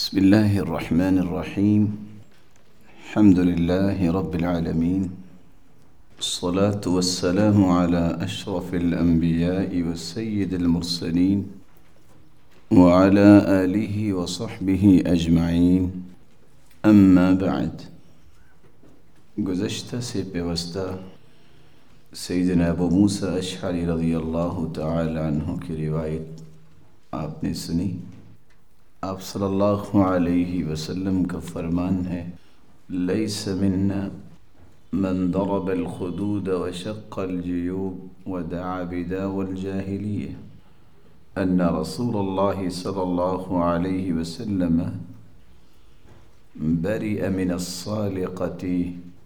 بسم الله الرحمن الرحيم. الحمد لله رب العالمين، الصلاة والسلام على أشرف الأنبياء والسيد المرسلين وعلى آله وصحبه أجمعين، اما بعد. گزشتہ سے پیوستہ سیدنا ابو موسیٰ اشعری رضی اللہ تعالی عنہ کی روایت آپ نے سنی۔ آپ صلی اللہ علیہ وسلم کا فرمان ہے، لیس منا من ضرب الخدود وشق الجیوب ودعا بدعوى الجاہلیہ، ان رسول اللہ صلی اللہ علیہ وسلم برئ من الصالقة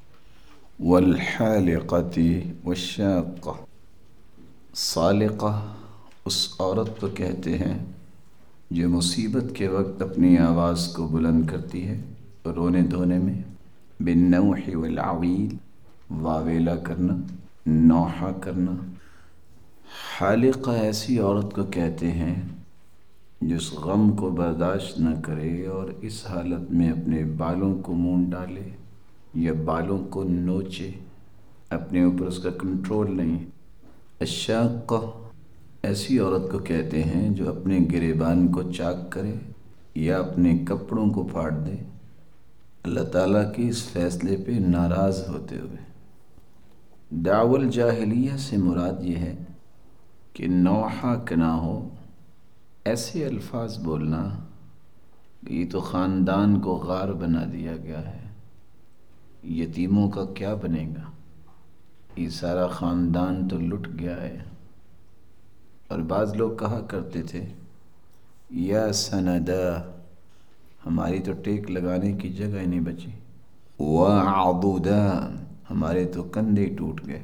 والحالقة والشاقة۔ صالقہ اس عورت کو کہتے ہیں جو مصیبت کے وقت اپنی آواز کو بلند کرتی ہے رونے دھونے میں، بالنوح والعویل، واویلا کرنا، نوحہ کرنا۔ حالقہ ایسی عورت کو کہتے ہیں جو اس غم کو برداشت نہ کرے اور اس حالت میں اپنے بالوں کو مونڈ ڈالے یا بالوں کو نوچے، اپنے اوپر اس کا کنٹرول نہیں۔ الشاقہ ایسی عورت کو کہتے ہیں جو اپنے گریبان کو چاک کرے یا اپنے کپڑوں کو پھاڑ دے، اللہ تعالیٰ کے اس فیصلے پہ ناراض ہوتے ہوئے۔ دعوی الجاہلیہ سے مراد یہ ہے کہ نوحہ نہ ہو، ایسے الفاظ بولنا کہ یہ تو خاندان کو غار بنا دیا گیا ہے، یتیموں کا کیا بنے گا، یہ سارا خاندان تو لٹ گیا ہے۔ اور بعض لوگ کہا کرتے تھے، یا سندا، ہماری تو ٹیک لگانے کی جگہ ہی نہیں بچی، وعضدا، ہمارے تو کندھے ٹوٹ گئے،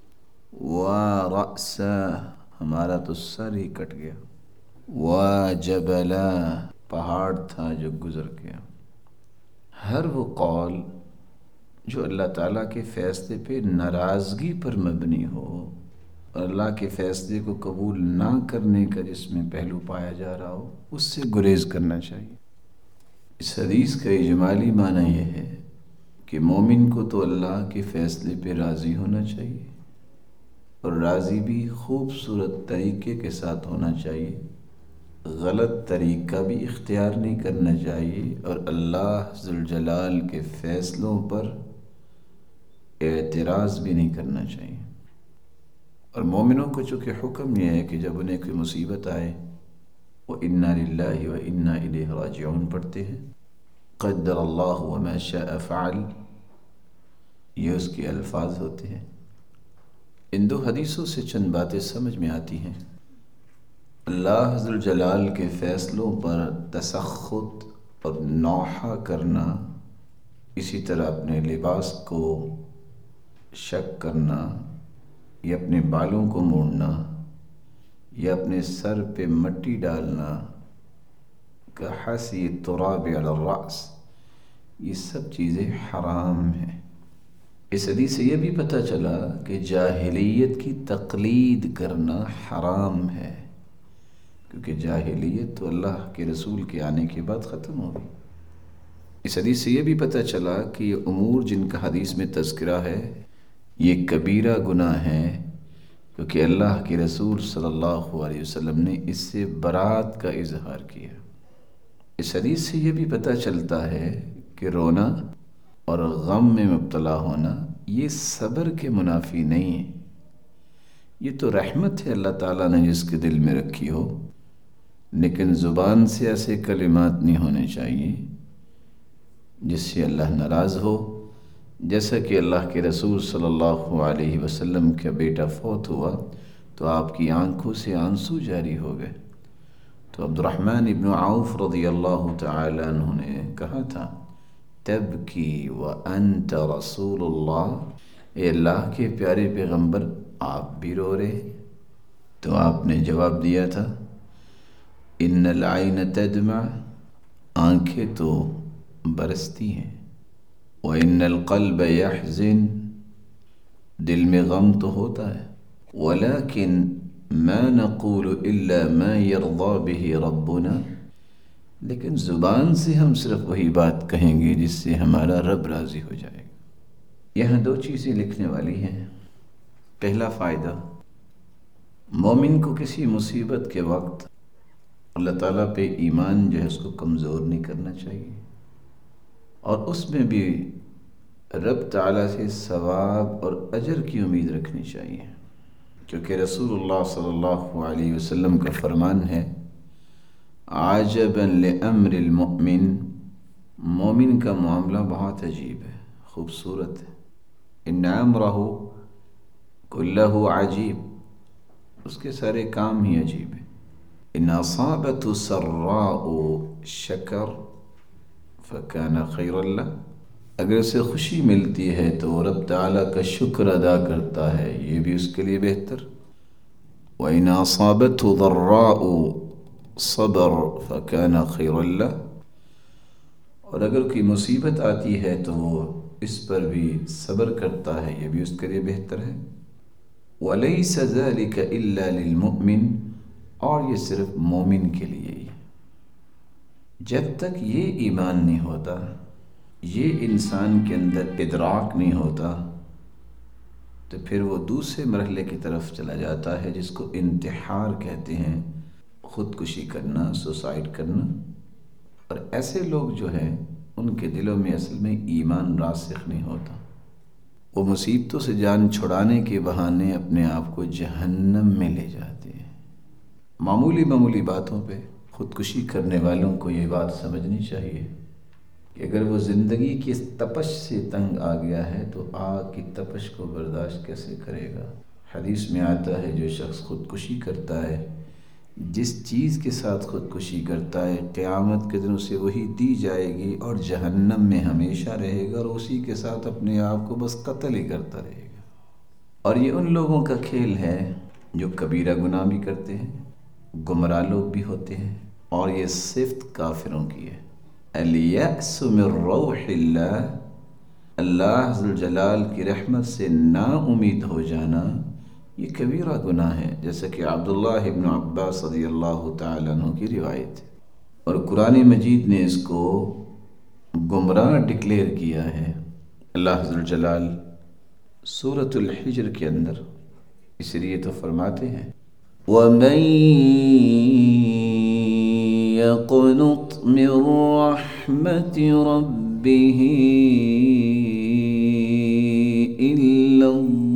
ورأسا، ہمارا تو سر ہی کٹ گیا، وجبلا، پہاڑ تھا جو گزر گیا۔ ہر وہ قول جو اللہ تعالیٰ کے فیصلے پہ ناراضگی پر مبنی ہو اور اللہ کے فیصلے کو قبول نہ کرنے کا جس میں پہلو پایا جا رہا ہو، اس سے گریز کرنا چاہیے۔ اس حدیث کا اجمالی معنی یہ ہے کہ مومن کو تو اللہ کے فیصلے پہ راضی ہونا چاہیے، اور راضی بھی خوبصورت طریقے کے ساتھ ہونا چاہیے، غلط طریقہ بھی اختیار نہیں کرنا چاہیے، اور اللہ ذوالجلال کے فیصلوں پر اعتراض بھی نہیں کرنا چاہیے۔ اور مومنوں کو چونکہ حکم یہ ہے کہ جب انہیں کوئی مصیبت آئے وہ انا للہ و انا الیہ راجعون پڑھتے ہیں، قدر اللہ وما شاء فعل، یہ اس کے الفاظ ہوتے ہیں۔ ان دو حدیثوں سے چند باتیں سمجھ میں آتی ہیں۔ اللہ ذوالجلال کے فیصلوں پر تسخط اور نوحہ کرنا، اسی طرح اپنے لباس کو شک کرنا یا اپنے بالوں کو موڑنا یا اپنے سر پہ مٹی ڈالنا، کحسی التراب علی الرأس، یہ سب چیزیں حرام ہیں۔ اس حدیث سے یہ بھی پتہ چلا کہ جاہلیت کی تقلید کرنا حرام ہے، کیونکہ جاہلیت تو اللہ کے رسول کے آنے کے بعد ختم ہو گئی۔ اس حدیث سے یہ بھی پتہ چلا کہ یہ امور جن کا حدیث میں تذکرہ ہے یہ کبیرہ گناہ ہے، کیونکہ اللہ کے رسول صلی اللہ علیہ وسلم نے اس سے برات کا اظہار کیا۔ اس حدیث سے یہ بھی پتہ چلتا ہے کہ رونا اور غم میں مبتلا ہونا یہ صبر کے منافی نہیں ہے، یہ تو رحمت ہے اللہ تعالیٰ نے جس کے دل میں رکھی ہو، لیکن زبان سے ایسے کلمات نہیں ہونے چاہیے جس سے اللہ ناراض ہو۔ جیسا کہ اللہ کے رسول صلی اللہ علیہ وسلم کا بیٹا فوت ہوا تو آپ کی آنکھوں سے آنسو جاری ہو گئے، تو عبد الرحمن ابن عوف رضی اللہ تعالی عنہ نے کہا تھا، تبکی وانت رسول اللہ، اے اللہ کے پیارے پیغمبر آپ بھی رو رہے؟ تو آپ نے جواب دیا تھا، ان العین تدمع، آنکھیں تو برستی ہیں، وَإِنَّ الْقَلْبَ يَحْزِنُ، دل میں غم تو ہوتا ہے، وَلَكِنْ مَا نَقُولُ إِلَّا مَا يَرْضَى بِهِ رَبُّنَا، لیکن زبان سے ہم صرف وہی بات کہیں گے جس سے ہمارا رب راضی ہو جائے گا۔ یہاں دو چیزیں لکھنے والی ہیں۔ پہلا فائدہ، مومن کو کسی مصیبت کے وقت اللہ تعالیٰ پہ ایمان جو ہے اس کو کمزور نہیں کرنا چاہیے، اور اس میں بھی رب تعالیٰ سے ثواب اور اجر کی امید رکھنی چاہیے، کیونکہ رسول اللہ صلی اللہ علیہ وسلم کا فرمان ہے، عجباً لامر المؤمن، مومن کا معاملہ بہت عجیب ہے، خوبصورت ہے۔ ان امرہ کلہ عجیب، اس کے سارے کام ہی عجیب ہیں۔ ان اصابت سراء شکر فکان خیرا لہ، اگر اسے خوشی ملتی ہے تو وہ رب تعالیٰ کا شکر ادا کرتا ہے، یہ بھی اس کے لیے بہتر۔ وَإِنْ أَصَابَتْهُ ضَرَّاءُ صَبَرَ فَكَانَ خَيْرًا لَهُ، اور اگر کوئی مصیبت آتی ہے تو وہ اس پر بھی صبر کرتا ہے، یہ بھی اس کے لیے بہتر ہے۔ وَلَيْسَ ذَلِكَ إِلَّا لِلْمُؤْمِنِ، اور یہ صرف مومن کے لیے ہی۔ جب تک یہ ایمان نہیں ہوتا، یہ انسان کے اندر ادراک نہیں ہوتا، تو پھر وہ دوسرے مرحلے کی طرف چلا جاتا ہے جس کو انتحار کہتے ہیں، خودکشی کرنا، سوسائڈ کرنا۔ اور ایسے لوگ جو ہیں ان کے دلوں میں اصل میں ایمان راسخ نہیں ہوتا، وہ مصیبتوں سے جان چھڑانے کے بہانے اپنے آپ کو جہنم میں لے جاتے ہیں۔ معمولی باتوں پہ خودکشی کرنے والوں کو یہ بات سمجھنی چاہیے کہ اگر وہ زندگی کی اس تپش سے تنگ آ گیا ہے تو آگ کی تپش کو برداشت کیسے کرے گا؟ حدیث میں آتا ہے جو شخص خودکشی کرتا ہے، جس چیز کے ساتھ خودکشی کرتا ہے قیامت کے دن اسے وہی دی جائے گی اور جہنم میں ہمیشہ رہے گا، اور اسی کے ساتھ اپنے آپ کو بس قتل ہی کرتا رہے گا۔ اور یہ ان لوگوں کا کھیل ہے جو کبیرہ گناہ بھی کرتے ہیں، گمراہ لوگ بھی ہوتے ہیں، اور یہ صفت کافروں کی ہے۔ الیأس من روح اللہ، اللہ ذوالجلال کی رحمت سے نا امید ہو جانا، یہ کبیرہ گناہ ہے، جیسا کہ عبداللہ ابن عباس رضی اللہ تعالیٰ عنہ کی روایت ہے، اور قرآن مجید نے اس کو گمراہ ڈکلیئر کیا ہے۔ اللہ ذوالجلال سورۃ الحجر کے اندر اس لیے تو فرماتے ہیں، وَمَن يَقْنُطْ مِن رَحْمَةِ رَبِّهِ إِلَّا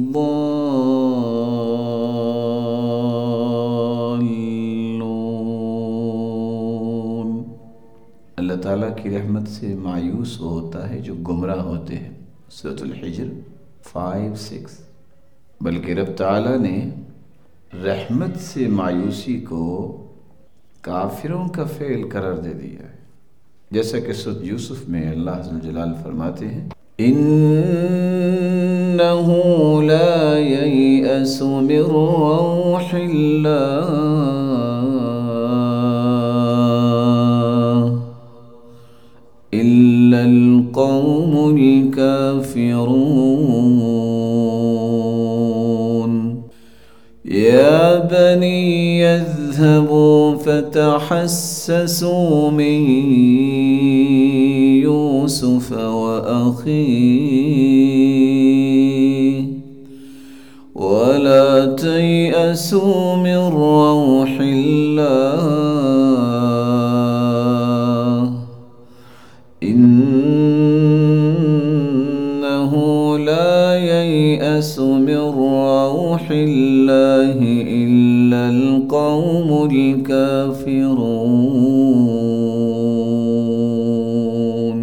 الضَّالُّونَ، اللہ تعالیٰ کی رحمت سے مایوس وہ ہوتا ہے جو گمراہ ہوتے ہیں۔ سورۃ الحجر 5-6۔ بلکہ رب تعالیٰ نے رحمت سے مایوسی کو کافروں کا فعل قرار دے دیا ہے، جیسا کہ سورۃ یوسف میں اللہ ذوالجلال فرماتے ہیں، إِنَّهُ لَا يَيْأَسُ مِن رَّوْحِ اللَّهِ إِلَّا الْقَوْمُ الْكَافِرُونَ يَا بَنِيَّ اذْهَبُوا فَتَحَسَّسُوا مِن يُوسُفَ وَأَخِيهِ وَلَا تَيْأَسُوا مِن رَّوْحِ اللَّهِ إِنَّهُ لَا يَيْأَسُ مِن رَّوْحِ اللَّهِ إِلَّا الْقَوْمُ الْكَافِرُونَ۔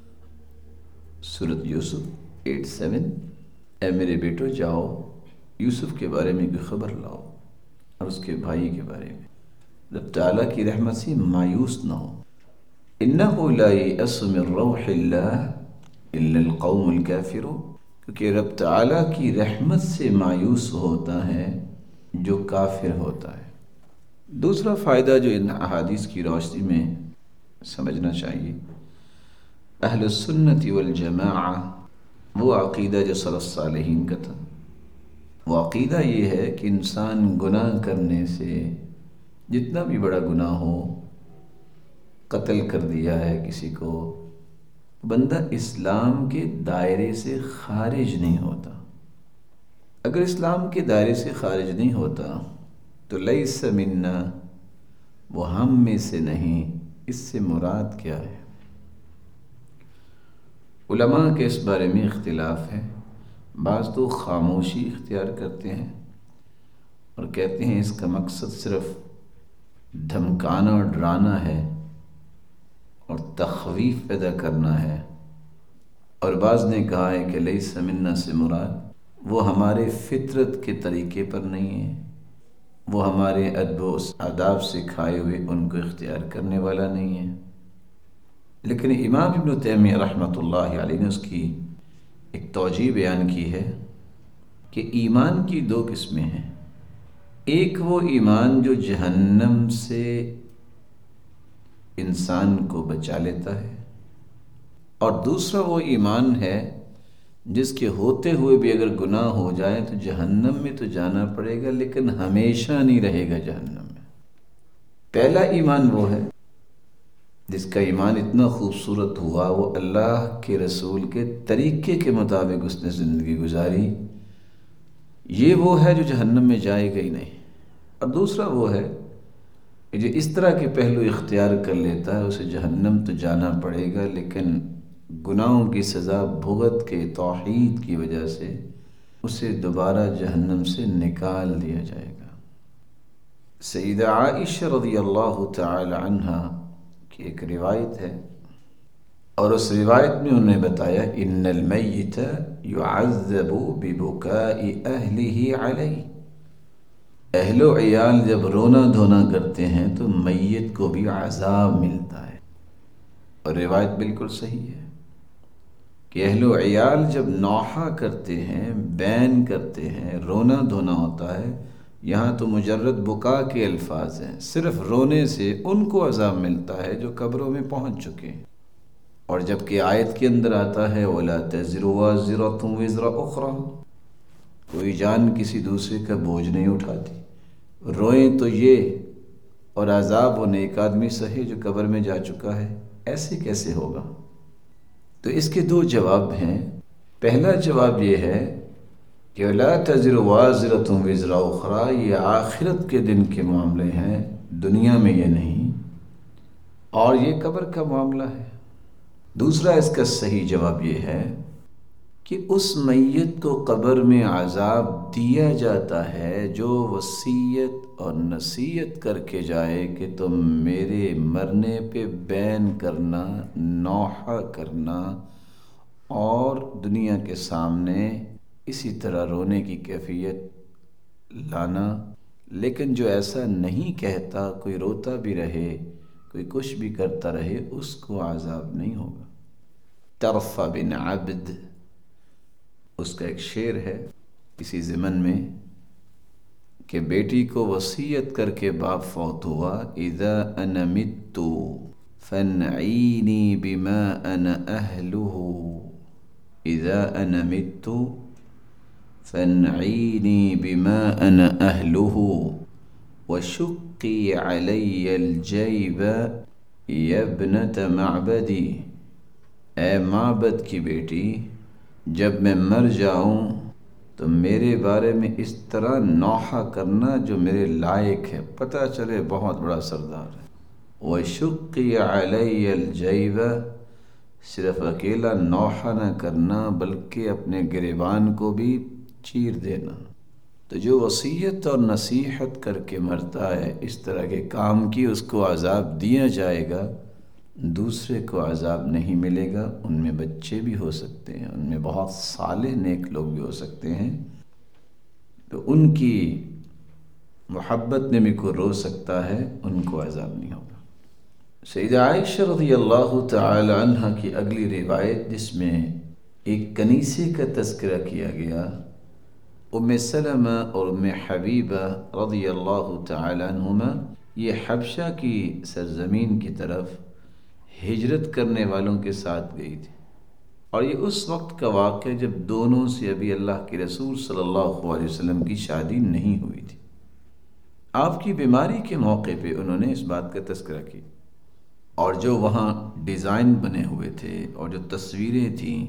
سورۃ یوسف 8-7۔ اے میرے بیٹو جاؤ یوسف کے بارے میں کوئی خبر لاؤ اور اس کے بھائی کے بارے میں، رب تعالیٰ کی رحمت سے مایوس نہ ہو۔ إِنَّهُ لَا يَيْأَسُ مِن رَّوْحِ اللَّهِ إِلَّا الْقَوْمُ الْكَافِرُونَ، کیونکہ رب تعالیٰ کی رحمت سے مایوس ہوتا ہے جو کافر ہوتا ہے۔ دوسرا فائدہ جو ان احادیث کی روشنی میں سمجھنا چاہیے، اہل السنت والجماعہ وہ عقیدہ جو سلف صالحین کا تھا، وہ عقیدہ یہ ہے کہ انسان گناہ کرنے سے، جتنا بھی بڑا گناہ ہو، قتل کر دیا ہے کسی کو، بندہ اسلام کے دائرے سے خارج نہیں ہوتا۔ اگر اسلام کے دائرے سے خارج نہیں ہوتا تو لیس منا، وہ ہم میں سے نہیں۔ اس سے مراد کیا ہے؟ علماء کے اس بارے میں اختلاف ہے۔ بعض تو خاموشی اختیار کرتے ہیں اور کہتے ہیں اس کا مقصد صرف دھمکانا اور ڈرانا ہے اور تخویف پیدا کرنا ہے، اور بعض نے کہا ہے کہ لیس منا سے مراد وہ ہمارے فطرت کے طریقے پر نہیں ہے، وہ ہمارے ادب و آداب سکھائے ہوئے ان کو اختیار کرنے والا نہیں ہے۔ لیکن امام ابن تیمیہ رحمۃ اللہ علیہ نے اس کی ایک توجیہ بیان کی ہے کہ ایمان کی دو قسمیں ہیں۔ ایک وہ ایمان جو جہنم سے انسان کو بچا لیتا ہے، اور دوسرا وہ ایمان ہے جس کے ہوتے ہوئے بھی اگر گناہ ہو جائے تو جہنم میں تو جانا پڑے گا لیکن ہمیشہ نہیں رہے گا جہنم میں۔ پہلا ایمان وہ ہے جس کا ایمان اتنا خوبصورت ہوا، وہ اللہ کے رسول کے طریقے کے مطابق اس نے زندگی گزاری، یہ وہ ہے جو جہنم میں جائے گا ہی نہیں۔ اور دوسرا وہ ہے کہ جو اس طرح کے پہلو اختیار کر لیتا ہے اسے جہنم تو جانا پڑے گا لیکن گناہوں کی سزا بھگت کے توحید کی وجہ سے اسے دوبارہ جہنم سے نکال دیا جائے گا۔ سیدہ عائشہ رضی اللہ تعالی عنہا کی ایک روایت ہے، اور اس روایت میں انہوں نے بتایا ان المیت یعذب ببکاء اہلہ علیہ، اہل و عیال جب رونا دھونا کرتے ہیں تو میت کو بھی عذاب ملتا ہے، اور روایت بالکل صحیح ہے کہ اہل و عیال جب نوحہ کرتے ہیں، بین کرتے ہیں، رونا دھونا ہوتا ہے، یہاں تو مجرد بکا کے الفاظ ہیں، صرف رونے سے ان کو عذاب ملتا ہے جو قبروں میں پہنچ چکے ہیں۔ اور جبکہ آیت کے اندر آتا ہے وَلَا تَزِرُ وَازِرَةٌ وِزْرَ أُخْرَى، کوئی جان کسی دوسرے کا بوجھ نہیں اٹھاتی، روئیں تو یہ اور عذاب وہ ایک آدمی سہے جو قبر میں جا چکا ہے، ایسے کیسے ہوگا؟ تو اس کے دو جواب ہیں۔ پہلا جواب یہ ہے کہ لا تزر وازرۃ وزر اخری، یہ آخرت کے دن کے معاملے ہیں، دنیا میں یہ نہیں، اور یہ قبر کا معاملہ ہے۔ دوسرا اس کا صحیح جواب یہ ہے کہ اس میت کو قبر میں عذاب دیا جاتا ہے جو وصیت اور نصیحت کر کے جائے کہ تم میرے مرنے پہ بین کرنا، نوحہ کرنا اور دنیا کے سامنے اسی طرح رونے کی کیفیت لانا، لیکن جو ایسا نہیں کہتا، کوئی روتا بھی رہے، کوئی کچھ بھی کرتا رہے، اس کو عذاب نہیں ہوگا۔ طرف بن عبد، اس کا ایک شعر ہے اسی ضمن میں کہ بیٹی کو وصیت کر کے باپ فوت ہوا، اذا انا مت فانعینی بما انا اہلہ، اذا انا مت فانعینی بما انا اہلہ وشقی علی الجیب یا ابنۃ معبدی، اے معبد کی بیٹی، جب میں مر جاؤں تو میرے بارے میں اس طرح نوحہ کرنا جو میرے لائق ہے، پتہ چلے بہت بڑا سردار ہے۔ وشقی علی الجیب، صرف اکیلا نوحہ نہ کرنا بلکہ اپنے گریبان کو بھی چیر دینا۔ تو جو وصیت اور نصیحت کر کے مرتا ہے اس طرح کے کام کی، اس کو عذاب دیا جائے گا، دوسرے کو عذاب نہیں ملے گا۔ ان میں بچے بھی ہو سکتے ہیں، ان میں بہت صالح نیک لوگ بھی ہو سکتے ہیں، تو ان کی محبت میں بھی کوئی رو سکتا ہے، ان کو عذاب نہیں ہوگا۔ سیدہ عائشہ رضی اللہ تعالی عنہ کی اگلی روایت جس میں ایک کنیسے کا تذکرہ کیا گیا، ام سلمہ اور ام حبیبہ رضی اللہ تعالی عنہما، یہ حبشہ کی سرزمین کی طرف ہجرت کرنے والوں کے ساتھ گئی تھی، اور یہ اس وقت کا واقعہ جب دونوں سے ابھی اللہ کے رسول صلی اللہ علیہ وسلم کی شادی نہیں ہوئی تھی۔ آپ کی بیماری کے موقع پہ انہوں نے اس بات کا تذکرہ کیا اور جو وہاں ڈیزائن بنے ہوئے تھے اور جو تصویریں تھیں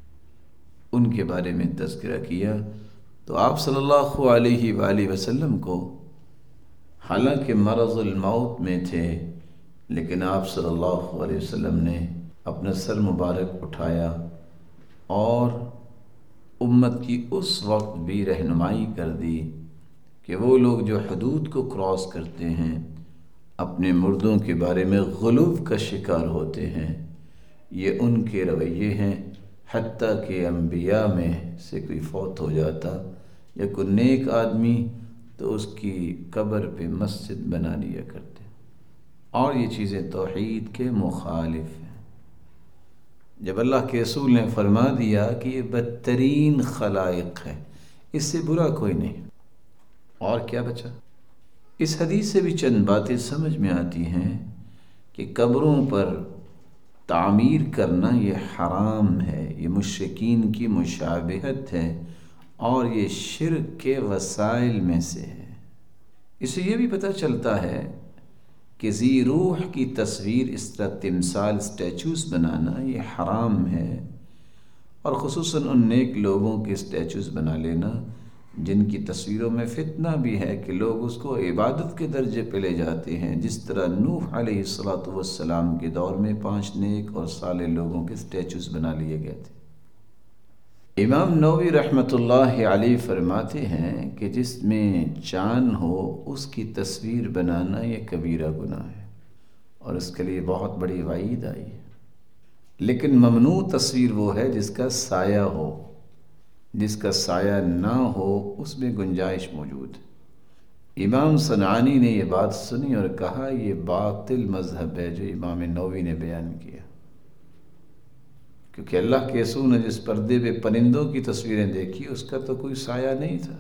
ان کے بارے میں تذکرہ کیا، تو آپ صلی اللہ علیہ وآلہ وسلم کو حالانکہ مرض الموت میں تھے، لیکن آپ صلی اللہ علیہ وسلم نے اپنا سر مبارک اٹھایا اور امت کی اس وقت بھی رہنمائی کر دی کہ وہ لوگ جو حدود کو کراس کرتے ہیں، اپنے مردوں کے بارے میں غلو کا شکار ہوتے ہیں، یہ ان کے رویے ہیں۔ حتیٰ کہ انبیاء میں سے کوئی فوت ہو جاتا یا کوئی نیک آدمی تو اس کی قبر پہ مسجد بنا لیا کرتے، اور یہ چیزیں توحید کے مخالف ہیں۔ جب اللہ کے رسول نے فرما دیا کہ یہ بدترین خلائق ہے، اس سے برا کوئی نہیں، اور کیا بچا؟ اس حدیث سے بھی چند باتیں سمجھ میں آتی ہیں کہ قبروں پر تعمیر کرنا یہ حرام ہے، یہ مشرکین کی مشابہت ہے، اور یہ شرک کے وسائل میں سے ہے۔ اس سے یہ بھی پتہ چلتا ہے کہ ذی روح کی تصویر، اس طرح تمثال، اسٹیچوز بنانا یہ حرام ہے، اور خصوصاً ان نیک لوگوں کے اسٹیچوز بنا لینا جن کی تصویروں میں فتنہ بھی ہے کہ لوگ اس کو عبادت کے درجے پہ لے جاتے ہیں، جس طرح نوح علیہ السلام کے دور میں 5 نیک اور صالح لوگوں کے اسٹیچوز بنا لیے گئے تھے۔ امام نووی رحمۃ اللہ علیہ فرماتے ہیں کہ جس میں جان ہو اس کی تصویر بنانا یہ کبیرہ گناہ ہے، اور اس کے لیے بہت بڑی وعید آئی ہے۔ لیکن ممنوع تصویر وہ ہے جس کا سایہ ہو، جس کا سایہ نہ ہو اس میں گنجائش موجود ہے۔ امام صنعانی نے یہ بات سنی اور کہا یہ باطل مذہب ہے جو امام نووی نے بیان کیا، کیونکہ اللہ کے رسول نے جس پردے پہ پرندوں کی تصویریں دیکھی اس کا تو کوئی سایہ نہیں تھا۔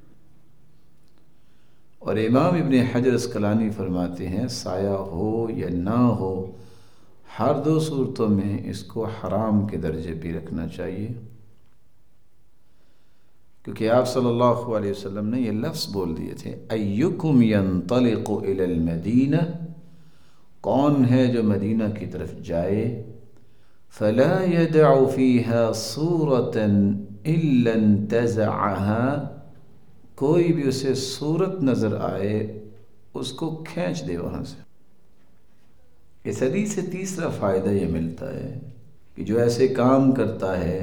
اور امام ابن حجر اسقلانی فرماتے ہیں سایہ ہو یا نہ ہو، ہر 2 صورتوں میں اس کو حرام کے درجے پہ رکھنا چاہیے، کیونکہ آپ صلی اللہ علیہ وسلم نے یہ لفظ بول دیے تھے ایکم ینطلق الی المدینہ، کون ہے جو مدینہ کی طرف جائے، فلا يدع فيها صورة الا انتزعها، کوئی بھی اسے صورت نظر آئے اس کو کھینچ دے وہاں سے۔ اس حدیث سے تیسرا فائدہ یہ ملتا ہے کہ جو ایسے کام کرتا ہے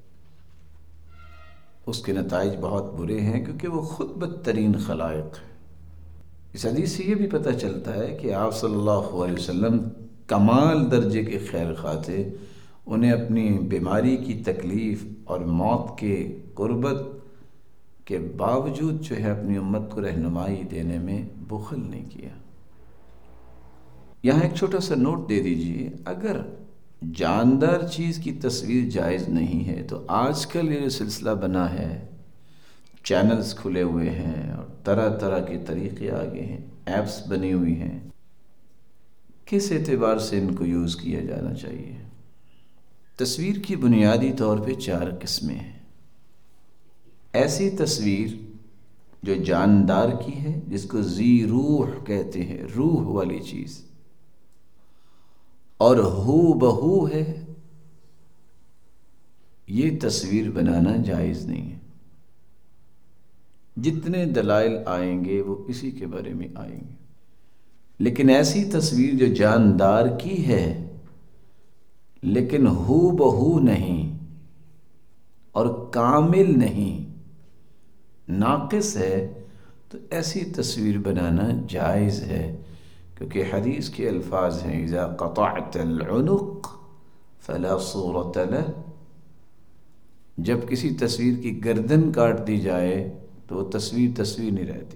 اس کے نتائج بہت برے ہیں، کیونکہ وہ خود بدترین خلائق ہے۔ اس حدیث سے یہ بھی پتہ چلتا ہے کہ آپ صلی اللہ علیہ وسلم کمال درجے کے خیر خواہ تھے، انہیں اپنی بیماری کی تکلیف اور موت کے قربت کے باوجود جو ہے اپنی امت کو رہنمائی دینے میں بخل نہیں کیا۔ یہاں ایک چھوٹا سا نوٹ دے دیجئے، اگر جاندار چیز کی تصویر جائز نہیں ہے تو آج کل یہ جو سلسلہ بنا ہے، چینلز کھلے ہوئے ہیں اور طرح طرح کے طریقے آگے ہیں، ایپس بنی ہوئی ہیں، کس اعتبار سے ان کو یوز کیا جانا چاہیے؟ تصویر کی بنیادی طور پہ 4 قسمیں ہیں۔ ایسی تصویر جو جاندار کی ہے، جس کو ذی روح کہتے ہیں، روح والی چیز، اور ہو بہو ہے، یہ تصویر بنانا جائز نہیں ہے۔ جتنے دلائل آئیں گے وہ اسی کے بارے میں آئیں گے۔ لیکن ایسی تصویر جو جاندار کی ہے لیکن ہو بہو نہیں اور کامل نہیں، ناقص ہے، تو ایسی تصویر بنانا جائز ہے، کیونکہ حدیث کے الفاظ ہیں اذا قطعت العنق فلا صورت له، جب کسی تصویر کی گردن کاٹ دی جائے تو وہ تصویر نہیں رہتی۔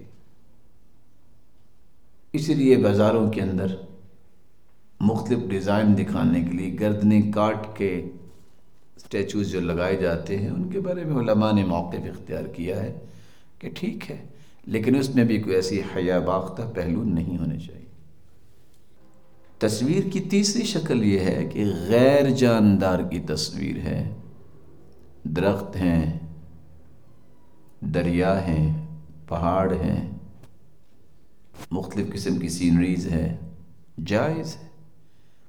اسی لیے بازاروں کے اندر مختلف ڈیزائن دکھانے کے لیے گردنیں کاٹ کے اسٹیچوز جو لگائے جاتے ہیں، ان کے بارے میں علماء نے موقف اختیار کیا ہے کہ ٹھیک ہے، لیکن اس میں بھی کوئی ایسی حیا باختہ پہلو نہیں ہونے چاہیے۔ تصویر کی تیسری شکل یہ ہے کہ غیر جاندار کی تصویر ہے، درخت ہیں، دریا ہیں، پہاڑ ہیں، مختلف قسم کی سینریز ہے، جائز ہے،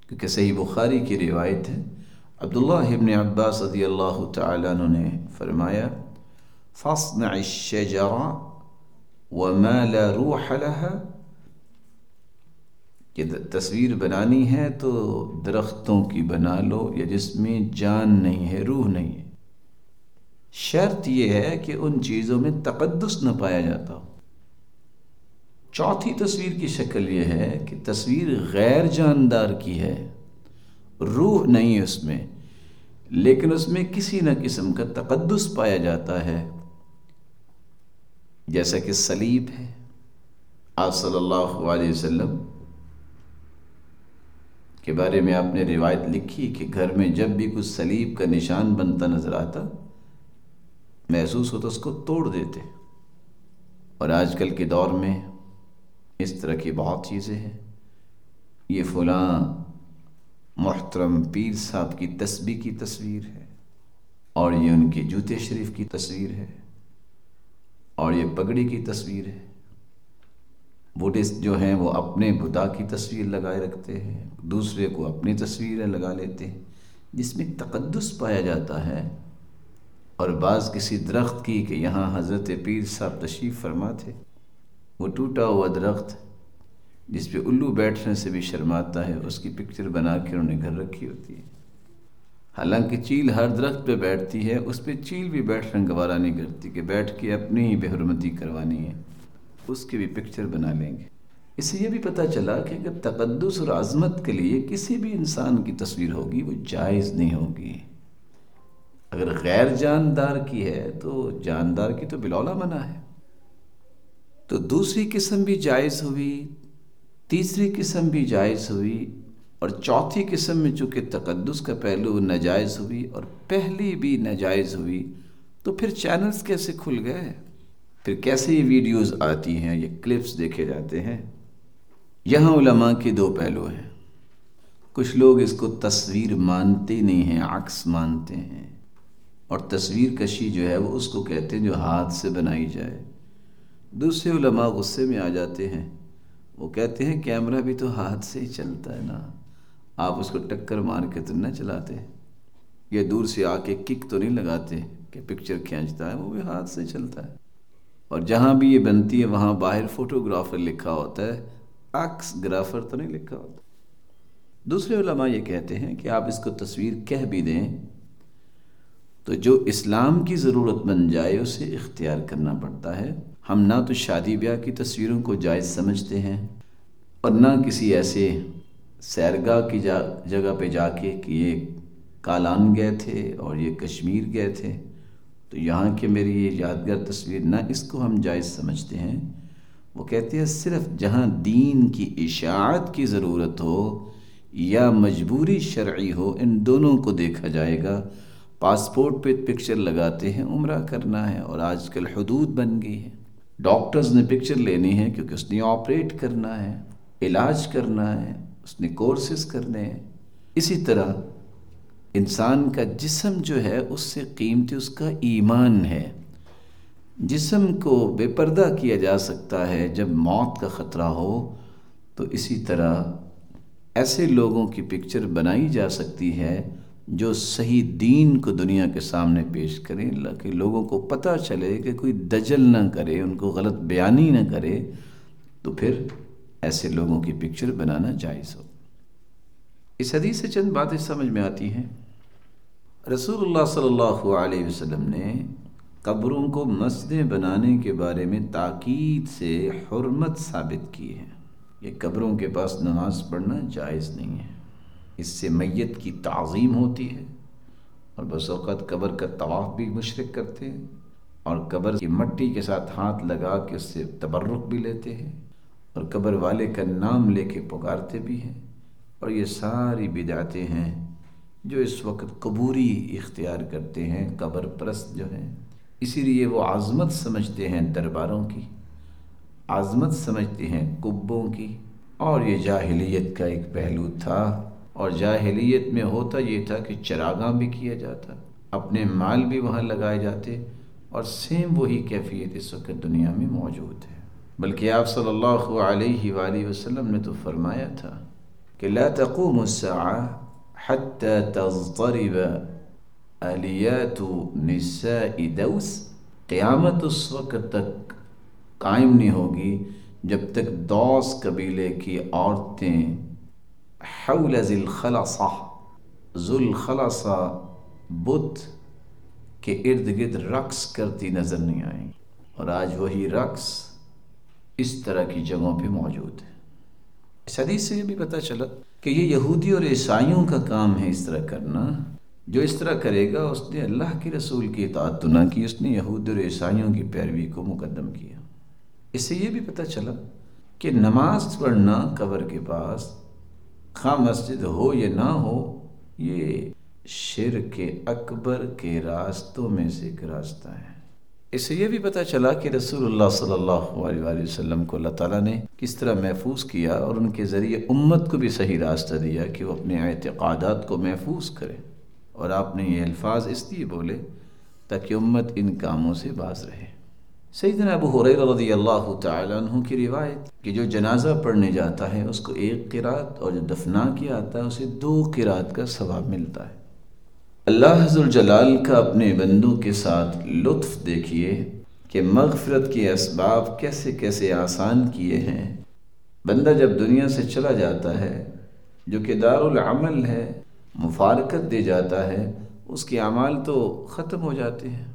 کیونکہ صحیح بخاری کی روایت ہے، عبداللہ ابن عباس رضی اللہ تعالیٰ عنہ نے فرمایا فاصنع الشجر وما لا روح لها، کہ تصویر بنانی ہے تو درختوں کی بنا لو یا جس میں جان نہیں ہے، روح نہیں ہے، شرط یہ ہے کہ ان چیزوں میں تقدس نہ پایا جاتا ہو۔ چوتھی تصویر کی شکل یہ ہے کہ تصویر غیر جاندار کی ہے، روح نہیں ہے اس میں، لیکن اس میں کسی نہ قسم کا تقدس پایا جاتا ہے، جیسا کہ صلیب ہے۔ آپ صلی اللہ علیہ وسلم کے بارے میں آپ نے روایت لکھی کہ گھر میں جب بھی کچھ صلیب کا نشان بنتا نظر آتا، محسوس ہوتا اس کو توڑ دیتے۔ اور آج کل کے دور میں اس طرح کی بہت چیزیں ہیں، یہ فلاں محترم پیر صاحب کی تسبیح کی تصویر ہے، اور یہ ان کے جوتے شریف کی تصویر ہے، اور یہ پگڑی کی تصویر ہے۔ بودھسٹ جو ہیں وہ اپنے بدا کی تصویر لگائے رکھتے ہیں، دوسرے کو اپنی تصویریں لگا لیتے ہیں جس میں تقدس پایا جاتا ہے، اور بعض کسی درخت کی کہ یہاں حضرت پیر صاحب تشریف فرما تھے، وہ ٹوٹا ہوا درخت جس پہ الو بیٹھنے سے بھی شرماتا ہے، اس کی پکچر بنا کے انہوں نے گھر رکھی ہوتی ہے۔ حالانکہ چیل ہر درخت پہ بیٹھتی ہے، اس پہ چیل بھی بیٹھنا گوارا نہیں کرتی کہ بیٹھ کے اپنی ہی بے حرمتی کروانی ہے، اس کی بھی پکچر بنا لیں گے۔ اس سے یہ بھی پتہ چلا کہ اگر تقدس اور عظمت کے لیے کسی بھی انسان کی تصویر ہوگی وہ جائز نہیں ہوگی۔ اگر غیر جاندار کی ہے تو جاندار کی تو بالاولی منع ہے۔ تو دوسری قسم بھی جائز ہوئی، تیسری قسم بھی جائز ہوئی، اور چوتھی قسم میں چونکہ تقدس کا پہلو ناجائز ہوئی اور پہلی بھی ناجائز ہوئی، تو پھر چینلز کیسے کھل گئے؟ پھر کیسے یہ ویڈیوز آتی ہیں، یہ کلپس دیکھے جاتے ہیں؟ یہاں علماء کے دو پہلو ہیں۔ کچھ لوگ اس کو تصویر مانتے نہیں ہیں، عکس مانتے ہیں، اور تصویر کشی جو ہے وہ اس کو کہتے ہیں جو ہاتھ سے بنائی جائے۔ دوسرے علماء غصے میں آ جاتے ہیں، وہ کہتے ہیں کیمرہ بھی تو ہاتھ سے ہی چلتا ہے نا، آپ اس کو ٹکر مار کے تو نہ چلاتے، یا دور سے آ کے کک تو نہیں لگاتے کہ پکچر کھینچتا ہے، وہ بھی ہاتھ سے چلتا ہے۔ اور جہاں بھی یہ بنتی ہے وہاں باہر فوٹوگرافر لکھا ہوتا ہے، عکس گرافر تو نہیں لکھا ہوتا۔ دوسرے علماء یہ کہتے ہیں کہ آپ اس کو تصویر کہہ بھی دیں تو جو اسلام کی ضرورت بن جائے اسے اختیار کرنا پڑتا ہے۔ ہم نہ تو شادی بیاہ کی تصویروں کو جائز سمجھتے ہیں، اور نہ کسی ایسے سیرگاہ کی جگہ پہ جا کے کہ یہ کالان گئے تھے اور یہ کشمیر گئے تھے تو یہاں کے میری یہ یادگار تصویر، نہ اس کو ہم جائز سمجھتے ہیں۔ وہ کہتے ہیں صرف جہاں دین کی اشاعت کی ضرورت ہو یا مجبوری شرعی ہو، ان دونوں کو دیکھا جائے گا۔ پاسپورٹ پہ پکچر لگاتے ہیں، عمرہ کرنا ہے، اور آج کل حدود بن گئی ہے، ڈاکٹرز نے پکچر لینی ہے کیونکہ اس نے آپریٹ کرنا ہے، علاج کرنا ہے، اس نے کورسز کرنے ہیں۔ اسی طرح انسان کا جسم جو ہے اس سے قیمتی اس کا ایمان ہے۔ جسم کو بے پردہ کیا جا سکتا ہے جب موت کا خطرہ ہو، تو اسی طرح ایسے لوگوں کی پکچر بنائی جا سکتی ہے جو صحیح دین کو دنیا کے سامنے پیش کریں، کہ لوگوں کو پتہ چلے کہ کوئی دجل نہ کرے، ان کو غلط بیانی نہ کرے، تو پھر ایسے لوگوں کی پکچر بنانا جائز ہو۔ اس حدیث سے چند باتیں سمجھ میں آتی ہیں۔ رسول اللہ صلی اللہ علیہ وسلم نے قبروں کو مسجدیں بنانے کے بارے میں تاکید سے حرمت ثابت کی ہے۔ یہ قبروں کے پاس نماز پڑھنا جائز نہیں ہے، اس سے میت کی تعظیم ہوتی ہے، اور بس اوقات قبر کا طواف بھی مشرک کرتے ہیں، اور قبر کی مٹی کے ساتھ ہاتھ لگا کے اس سے تبرک بھی لیتے ہیں، اور قبر والے کا نام لے کے پکارتے بھی ہیں، اور یہ ساری بدعتیں ہیں جو اس وقت قبوری اختیار کرتے ہیں، قبر پرست جو ہیں۔ اسی لیے وہ عظمت سمجھتے ہیں درباروں کی، عظمت سمجھتے ہیں قبوں کی، اور یہ جاہلیت کا ایک پہلو تھا۔ اور جاہلیت میں ہوتا یہ تھا کہ چراغاں بھی کیا جاتا، اپنے مال بھی وہاں لگائے جاتے، اور سیم وہی کیفیت اس وقت دنیا میں موجود ہے۔ بلکہ آپ صلی اللہ علیہ وآلہ وسلم نے تو فرمایا تھا کہ کہ لا تقوم الساعة حتى تضطرب آلیات نساء دوس، قیامت اس وقت تک قائم نہیں ہوگی جب تک دوس قبیلے کی عورتیں حول ذی الخلصہ، ذو الخلصہ بت کے ارد گرد رقص کرتی نظر نہیں آئیں، اور آج وہی رقص اس طرح کی جگہوں پہ موجود ہے۔ اس حدیث سے یہ بھی پتہ چلا کہ یہ یہودی اور عیسائیوں کا کام ہے اس طرح کرنا۔ جو اس طرح کرے گا اس نے اللہ کے رسول کی اطاعت تو نہ کی، اس نے یہود اور عیسائیوں کی پیروی کو مقدم کیا۔ اس سے یہ بھی پتہ چلا کہ نماز پڑھنا قبر کے پاس، خواہ مسجد ہو یا نہ ہو، یہ شرک اکبر کے راستوں میں سے ایک راستہ ہے۔ اس سے یہ بھی پتہ چلا کہ رسول اللہ صلی اللہ علیہ وآلہ وسلم کو اللہ تعالیٰ نے کس طرح محفوظ کیا، اور ان کے ذریعے امت کو بھی صحیح راستہ دیا کہ وہ اپنے اعتقادات کو محفوظ کرے، اور آپ نے یہ الفاظ اس لیے بولے تاکہ امت ان کاموں سے باز رہے۔ سیدنا ابو ہریرہ رضی اللہ تعالیٰ عنہ کی روایت کہ جو جنازہ پڑھنے جاتا ہے اس کو 1 قرات، اور جو دفنا کیا آتا ہے اسے 2 قرات کا ثواب ملتا ہے۔ اللہ ذوالجلال کا اپنے بندوں کے ساتھ لطف دیکھیے کہ مغفرت کے اسباب کیسے کیسے آسان کیے ہیں۔ بندہ جب دنیا سے چلا جاتا ہے، جو کہ دارالعمل ہے، مفارقت دے جاتا ہے، اس کے اعمال تو ختم ہو جاتے ہیں۔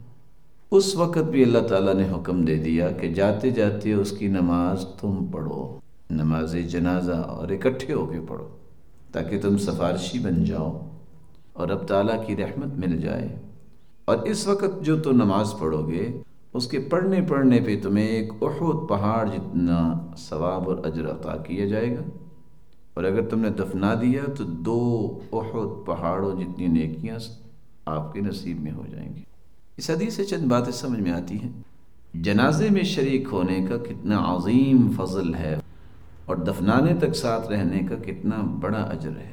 اس وقت بھی اللہ تعالیٰ نے حکم دے دیا کہ جاتے جاتے اس کی نماز تم پڑھو، نماز جنازہ، اور اکٹھے ہو کے پڑھو تاکہ تم سفارشی بن جاؤ اور اب تعالیٰ کی رحمت مل جائے۔ اور اس وقت جو تو نماز پڑھو گے اس کے پڑھنے پہ تمہیں ایک احد پہاڑ جتنا ثواب اور اجر عطا کیا جائے گا، اور اگر تم نے دفنا دیا تو 2 احد پہاڑوں جتنی نیکیاں آپ کے نصیب میں ہو جائیں گی۔ اس حدیث سے چند باتیں سمجھ میں آتی ہیں۔ جنازے میں شریک ہونے کا کتنا عظیم فضل ہے، اور دفنانے تک ساتھ رہنے کا کتنا بڑا اجر ہے۔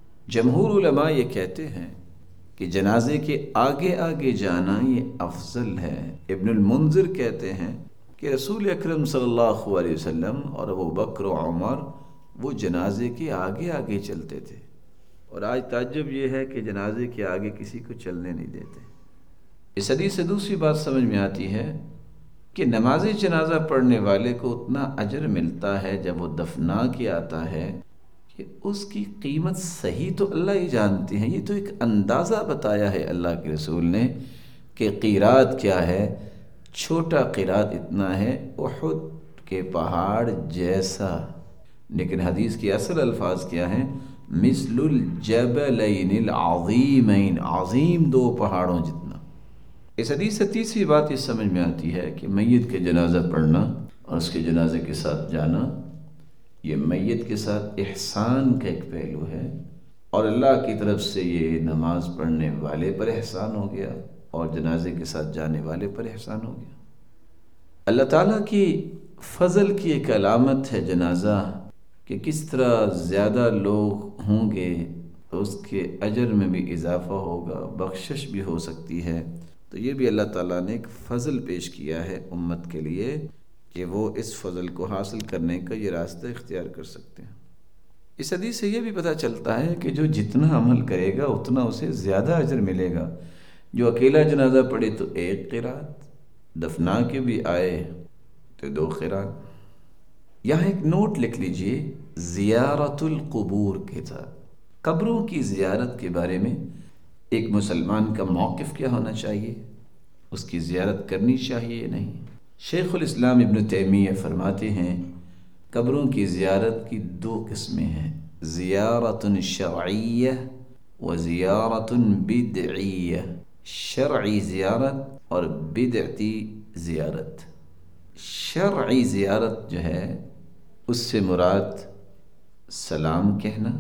جمہور علماء یہ کہتے ہیں کہ جنازے کے آگے آگے جانا یہ افضل ہے۔ ابن المنذر کہتے ہیں کہ رسول اکرم صلی اللہ علیہ وسلم اور ابو بکر و عمر وہ جنازے کے آگے آگے چلتے تھے، اور آج تعجب یہ ہے کہ جنازے کے آگے کسی کو چلنے نہیں دیتے۔ اس حدیث سے دوسری بات سمجھ میں آتی ہے کہ نماز جنازہ پڑھنے والے کو اتنا اجر ملتا ہے جب وہ دفنا کے آتا ہے کہ اس کی قیمت صحیح تو اللہ ہی جانتے ہیں۔ یہ تو ایک اندازہ بتایا ہے اللہ کے رسول نے کہ قیرات کیا ہے۔ چھوٹا قیرات اتنا ہے احد کے پہاڑ جیسا، لیکن حدیث کے اصل الفاظ کیا ہیں؟ مثل الجبلین العظیمین، عظیم 2 پہاڑوں جتنا۔ اس حدیث سے تیسری بات یہ سمجھ میں آتی ہے کہ میت کے جنازہ پڑھنا اور اس کے جنازے کے ساتھ جانا، یہ میت کے ساتھ احسان کا ایک پہلو ہے، اور اللہ کی طرف سے یہ نماز پڑھنے والے پر احسان ہو گیا اور جنازے کے ساتھ جانے والے پر احسان ہو گیا۔ اللہ تعالیٰ کی فضل کی ایک علامت ہے جنازہ، کہ کس طرح زیادہ لوگ ہوں گے تو اس کے اجر میں بھی اضافہ ہوگا، بخشش بھی ہو سکتی ہے۔ تو یہ بھی اللہ تعالیٰ نے ایک فضل پیش کیا ہے امت کے لیے کہ وہ اس فضل کو حاصل کرنے کا یہ راستہ اختیار کر سکتے ہیں۔ اس حدیث سے یہ بھی پتہ چلتا ہے کہ جو جتنا عمل کرے گا اتنا اسے زیادہ اجر ملے گا۔ جو اکیلا جنازہ پڑھے تو 1 قرات، دفنا کے بھی آئے تو 2 قرات۔ یہاں ایک نوٹ لکھ لیجئے، زیارت القبور کے ساتھ قبروں کی زیارت کے بارے میں ایک مسلمان کا موقف کیا ہونا چاہیے، اس کی زیارت کرنی چاہیے یا نہیں۔ شیخ الاسلام ابن تیمیہ فرماتے ہیں قبروں کی زیارت کی 2 قسمیں ہیں، زیارت شرعیہ و زیارت بدعیہ، شرعی زیارت اور بدعتی زیارت۔ شرعی زیارت جو ہے اس سے مراد سلام کہنا،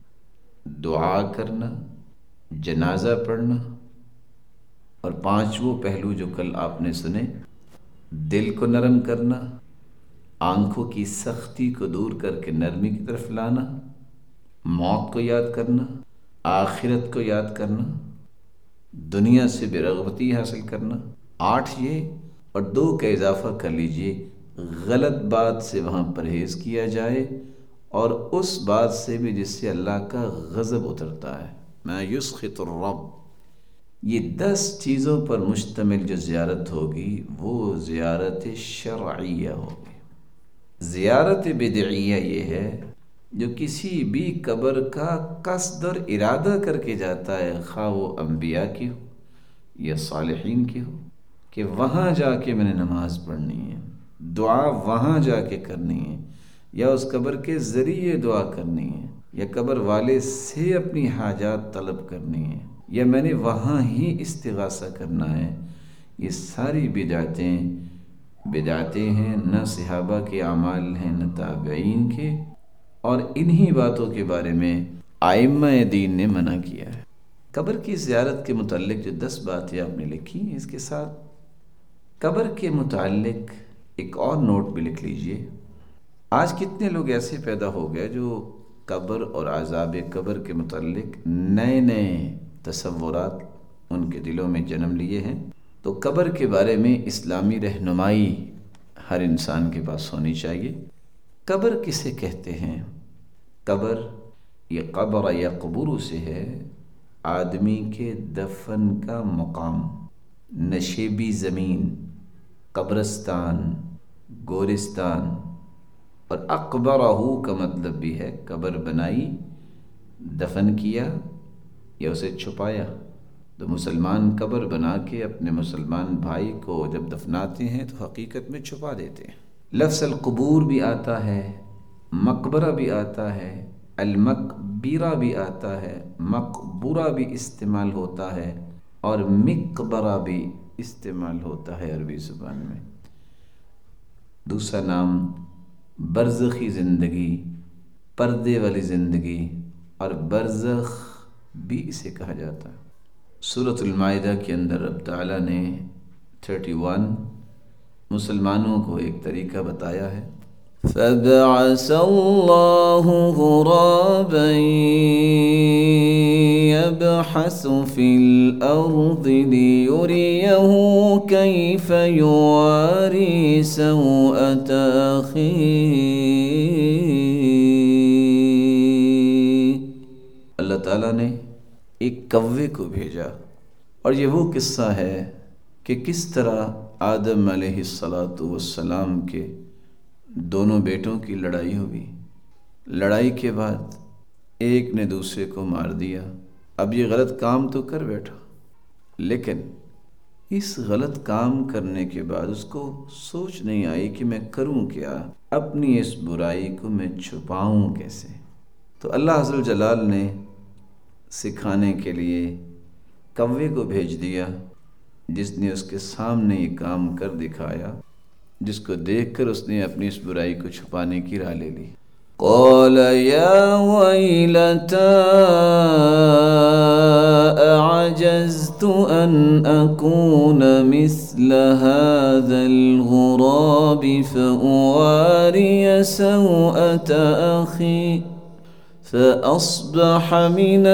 دعا کرنا، جنازہ پڑھنا، اور 5واں پہلو جو کل آپ نے سنے، دل کو نرم کرنا، آنکھوں کی سختی کو دور کر کے نرمی کی طرف لانا، موت کو یاد کرنا، آخرت کو یاد کرنا، دنیا سے بے رغبتی حاصل کرنا۔ 8 یہ، اور 2 کا اضافہ کر لیجئے، غلط بات سے وہاں پرہیز کیا جائے اور اس بات سے بھی جس سے اللہ کا غضب اترتا ہے، ما یسخط الرب۔ یہ 10 چیزوں پر مشتمل جو زیارت ہوگی وہ زیارت شرعیہ ہوگی۔ زیارت بدعیہ یہ ہے جو کسی بھی قبر کا قصد اور ارادہ کر کے جاتا ہے، خواہ وہ انبیاء کی ہو یا صالحین کی ہو، کہ وہاں جا کے میں نے نماز پڑھنی ہے، دعا وہاں جا کے کرنی ہے، یا اس قبر کے ذریعے دعا کرنی ہے، یا قبر والے سے اپنی حاجات طلب کرنی ہے، یا میں نے وہاں ہی استغاثہ کرنا ہے۔ یہ ساری بدعتیں ہیں، نہ صحابہ کے اعمال ہیں نہ تابعین کے، اور انہی باتوں کے بارے میں ائمہ دین نے منع کیا ہے۔ قبر کی زیارت کے متعلق جو 10 باتیں آپ نے لکھی ہیں، اس کے ساتھ قبر کے متعلق ایک اور نوٹ بھی لکھ لیجئے۔ آج کتنے لوگ ایسے پیدا ہو گئے جو قبر اور عذاب قبر کے متعلق نئے نئے تصورات ان کے دلوں میں جنم لیے ہیں۔ تو قبر کے بارے میں اسلامی رہنمائی ہر انسان کے پاس ہونی چاہیے۔ قبر کسے کہتے ہیں؟ قبر یہ قبر یا قبور سے ہے، آدمی کے دفن کا مقام، نشیبی زمین، قبرستان، گورستان، اور اقبرہ کا مطلب بھی ہے قبر بنائی، دفن کیا یا اسے چھپایا۔ تو مسلمان قبر بنا کے اپنے مسلمان بھائی کو جب دفناتے ہیں تو حقیقت میں چھپا دیتے ہیں۔ لفظ القبور بھی آتا ہے، مقبرہ بھی آتا ہے، المقبرہ بھی آتا ہے، مقبورہ بھی استعمال ہوتا ہے، اور مقبرہ بھی استعمال ہوتا ہے عربی زبان میں۔ دوسرا نام برزخی زندگی، پردے والی زندگی، اور برزخ بھی اسے کہا جاتا ہے۔ سورۃ المائدہ کے اندر رب تعالیٰ نے 31 مسلمانوں کو ایک طریقہ بتایا ہے۔ فَبَعَثَ اللَّهُ غُرَابًا يَبْحَثُ فِي الْأَرْضِ لِيُرِيَهُ كَيْفَ يُوَارِي سَوْءَةَ أَخِيهِ۔ اللہ تعالیٰ نے ایک کوے کو بھیجا، اور یہ وہ قصہ ہے کہ کس طرح آدم علیہ السلام کے دونوں بیٹوں کی لڑائی ہوئی۔ لڑائی کے بعد ایک نے دوسرے کو مار دیا۔ اب یہ غلط کام تو کر بیٹھا، لیکن اس غلط کام کرنے کے بعد اس کو سوچ نہیں آئی کہ میں کروں کیا، اپنی اس برائی کو میں چھپاؤں کیسے۔ تو اللہ عز و جلال نے سکھانے کے لیے کوے کو بھیج دیا، جس نے اس کے سامنے یہ کام کر دکھایا، جس کو دیکھ کر اس نے اپنی اس برائی کو چھپانے کی راہ لے لی۔ قال یا ویلتا اعجزت ان اکون مثل هذا الغراب فأواری سوءة اخی فأصبح من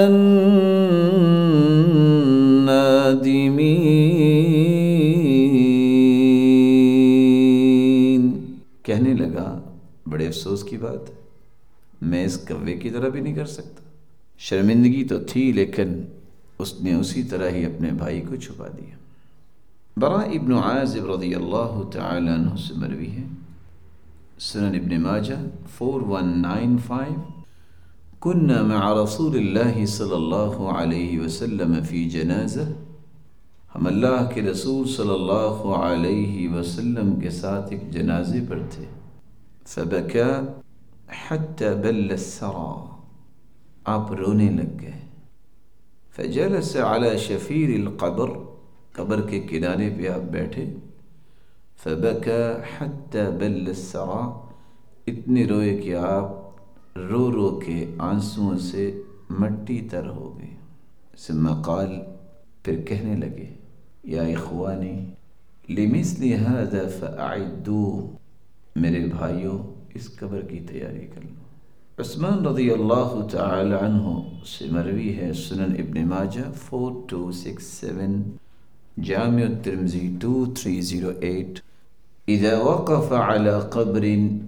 النادمین۔ کہنے لگا بڑے افسوس کی بات ہے، میں اس کوے کی طرح بھی نہیں کر سکتا۔ شرمندگی تو تھی، لیکن اس نے اسی طرح ہی اپنے بھائی کو چھپا دیا۔ براء ابن عازب رضی اللہ تعالی عنہ سے مروی ہے، سنن ابن ماجہ 4195، كنا مع رسول اللہ صلی اللہ علیہ وسلم فی جنازہ، ہم اللہ کے رسول صلی اللہ علیہ وسلم کے ساتھ ایک جنازے پر تھے۔ فبکا حتی بل الثری، آپ رونے لگ گئے۔ فجلس علی شفیر القبر، قبر کے کنارے پہ آپ بیٹھے۔ فبکا حتی بل الثری، اتنے روئے کہ آپ رو رو کے آنسوؤں سے مٹی تر ہو گئی۔ ثم قال، پھر کہنے لگے، یا اخوانی لمثل هذا فاعدوا، میرے بھائیوں اس قبر کی تیاری کر لو۔ عثمان رضی اللہ تعالی عنہ سے مروی ہے، سنن ابن ماجہ 4267، جامع الترمذی 2308، اذا وقف على قبر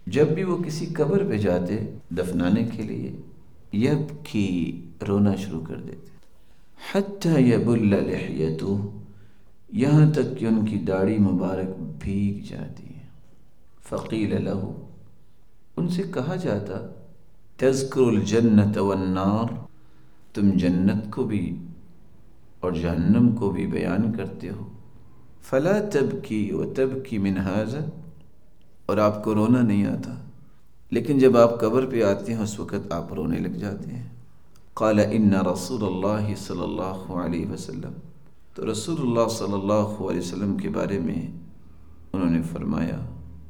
جب بھی وہ کسی قبر پہ جاتے دفنانے کے لیے، یبکی رونا شروع کر دیتے، حتی یبل لحیتہ، یہاں تک کہ ان کی داڑھی مبارک بھیگ جاتی ہے۔ فقیل لہ، ان سے کہا جاتا، تذکر الجنت والنار، تم جنت کو بھی اور جہنم کو بھی بیان کرتے ہو، فلا تبکی وتبکی من ھذا، اور آپ کو رونا نہیں آتا، لیکن جب آپ قبر پہ آتے ہیں اس وقت آپ رونے لگ جاتے ہیں۔ قال ان رسول اللہ صلی اللہ علیہ وسلم، تو رسول اللہ صلی اللہ علیہ وسلم کے بارے میں انہوں نے فرمایا،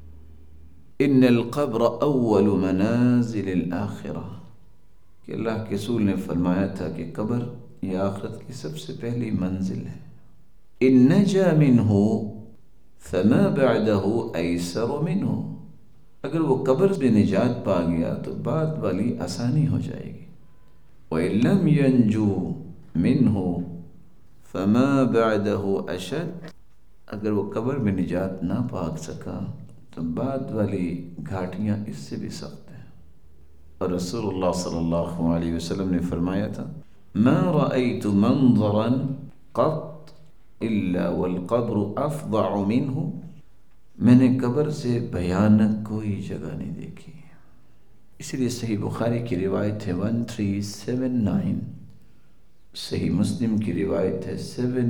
ان القبر اول منازل الآخرہ، کہ اللہ کے رسول نے فرمایا تھا کہ قبر یہ آخرت کی سب سے پہلی منزل ہے۔ ان نجا منہ فما بعدہ ایسر منہ، اگر وہ قبر میں نجات پا گیا تو بعد والی آسانی ہو جائے گی۔ وَإِن لَّمْ يَنْجُو مِنْهُ فَمَا بَعْدَهُ أَشَدُّ، اگر وہ قبر میں نجات نہ پا سکا تو بعد والی گھاٹیاں اس سے بھی سخت ہیں۔ اور رسول اللہ صلی اللہ علیہ وسلم نے فرمایا تھا، مَا رَأَيْتُ مَنظَرًا قَطْ إِلَّا وَالْقَبْرُ أَفْضَعُ مِنْهُ، میں نے قبر سے بھیانک کوئی جگہ نہیں دیکھی۔ اس لیے صحیح بخاری کی روایت ہے 1379، صحیح مسلم کی روایت ہے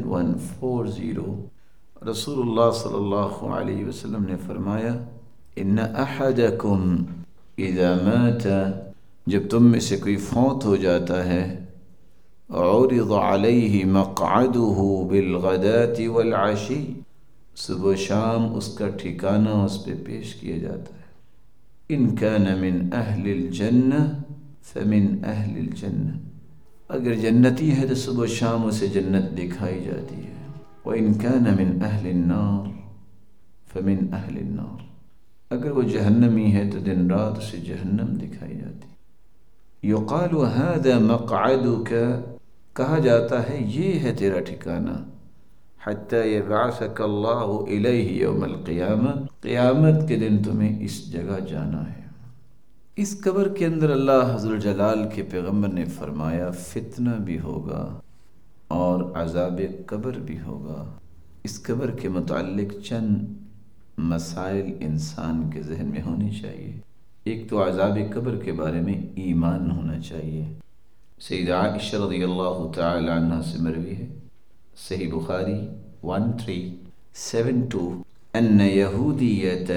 7140، رسول اللہ صلی اللہ علیہ وسلم نے فرمایا، ان احدکم اذا مات، جب تم میں سے کوئی فوت ہو جاتا ہے، عرض علیہ مقعدہ بالغداة والعشی، صبح و شام اس کا ٹھکانہ اس پہ پیش کیا جاتا ہے۔ ان کان من اہل الجنہ فمن اہل الجنہ، اگر جنتی ہے تو صبح و شام اسے جنت دکھائی جاتی ہے۔ وَإِن كَانَ مِنْ أَهْلِ النَّارِ فَمِنْ أَهْلِ النَّارِ، اگر وہ جہنمی ہے تو دن رات اسے جہنم دکھائی جاتی ہے۔ يُقَالُ هَذَا مَقْعَدُكَ، کہا جاتا ہے یہ ہے تیرا ٹھکانہ، حَتَّى يَبْعَثَكَ اللَّهُ إِلَيْهِ يَوْمَ الْقِيَامَةِ، قیامت کے دن تمہیں اس جگہ جانا ہے۔ اس قبر کے اندر اللہ ذوالجلال کے پیغمبر نے فرمایا فتنہ بھی ہوگا اور عذاب قبر بھی ہوگا۔ اس قبر کے متعلق چند مسائل انسان کے ذہن میں ہونی چاہیے۔ ایک تو عذاب قبر کے بارے میں ایمان ہونا چاہیے۔ سیدہ عائشہ رضی اللہ تعالی عنہ سے مروی ہے، صحیح بخاری 1372، ان یہودیۃ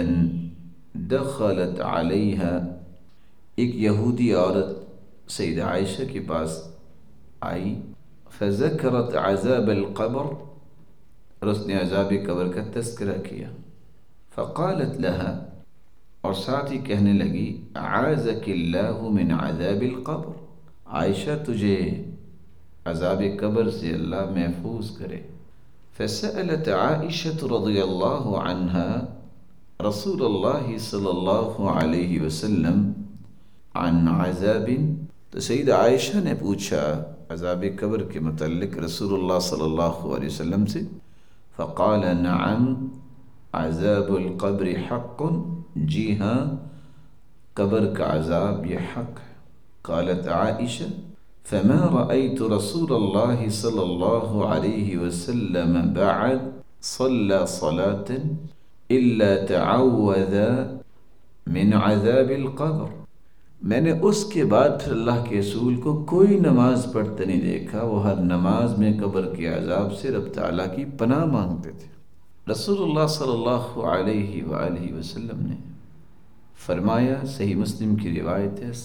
دخلت علیہا، ایک یہودی عورت سیدہ عائشہ کے پاس آئی، فذکرت عذاب القبر، اور اس نے عذاب قبر کا تذکرہ کیا، فقالت لها، اور ساتھ ہی کہنے لگی، اعاذک اللہ من عذاب القبر، عائشہ تجھے عذاب قبر سے اللہ محفوظ کرے۔ فسألت عائشہ رضی اللہ عنہا رسول اللہ صلی اللہ علیہ وسلم عن عذاب، تو سیدہ عائشہ نے پوچھا عذاب قبر کے متعلق رسول اللہ صلی اللہ علیہ وسلم سے، فقال نعم عذاب القبر حق، جی ہاں قبر کا عذاب یہ حق ہے۔ قالت عائشہ فما رأيت رسول اللہ صلی اللہ علیہ وسلم بعد صلى صلاة الا تعوذ من عذاب القبر، میں نے اس کے بعد پھر اللہ کے رسول کو کوئی نماز پڑھتے نہیں دیکھا، وہ ہر نماز میں قبر کے عذاب سے رب تعالیٰ کی پناہ مانگتے تھے۔ رسول اللہ صلی اللہ علیہ وآلہ وسلم نے فرمایا، صحیح مسلم کی روایت ہے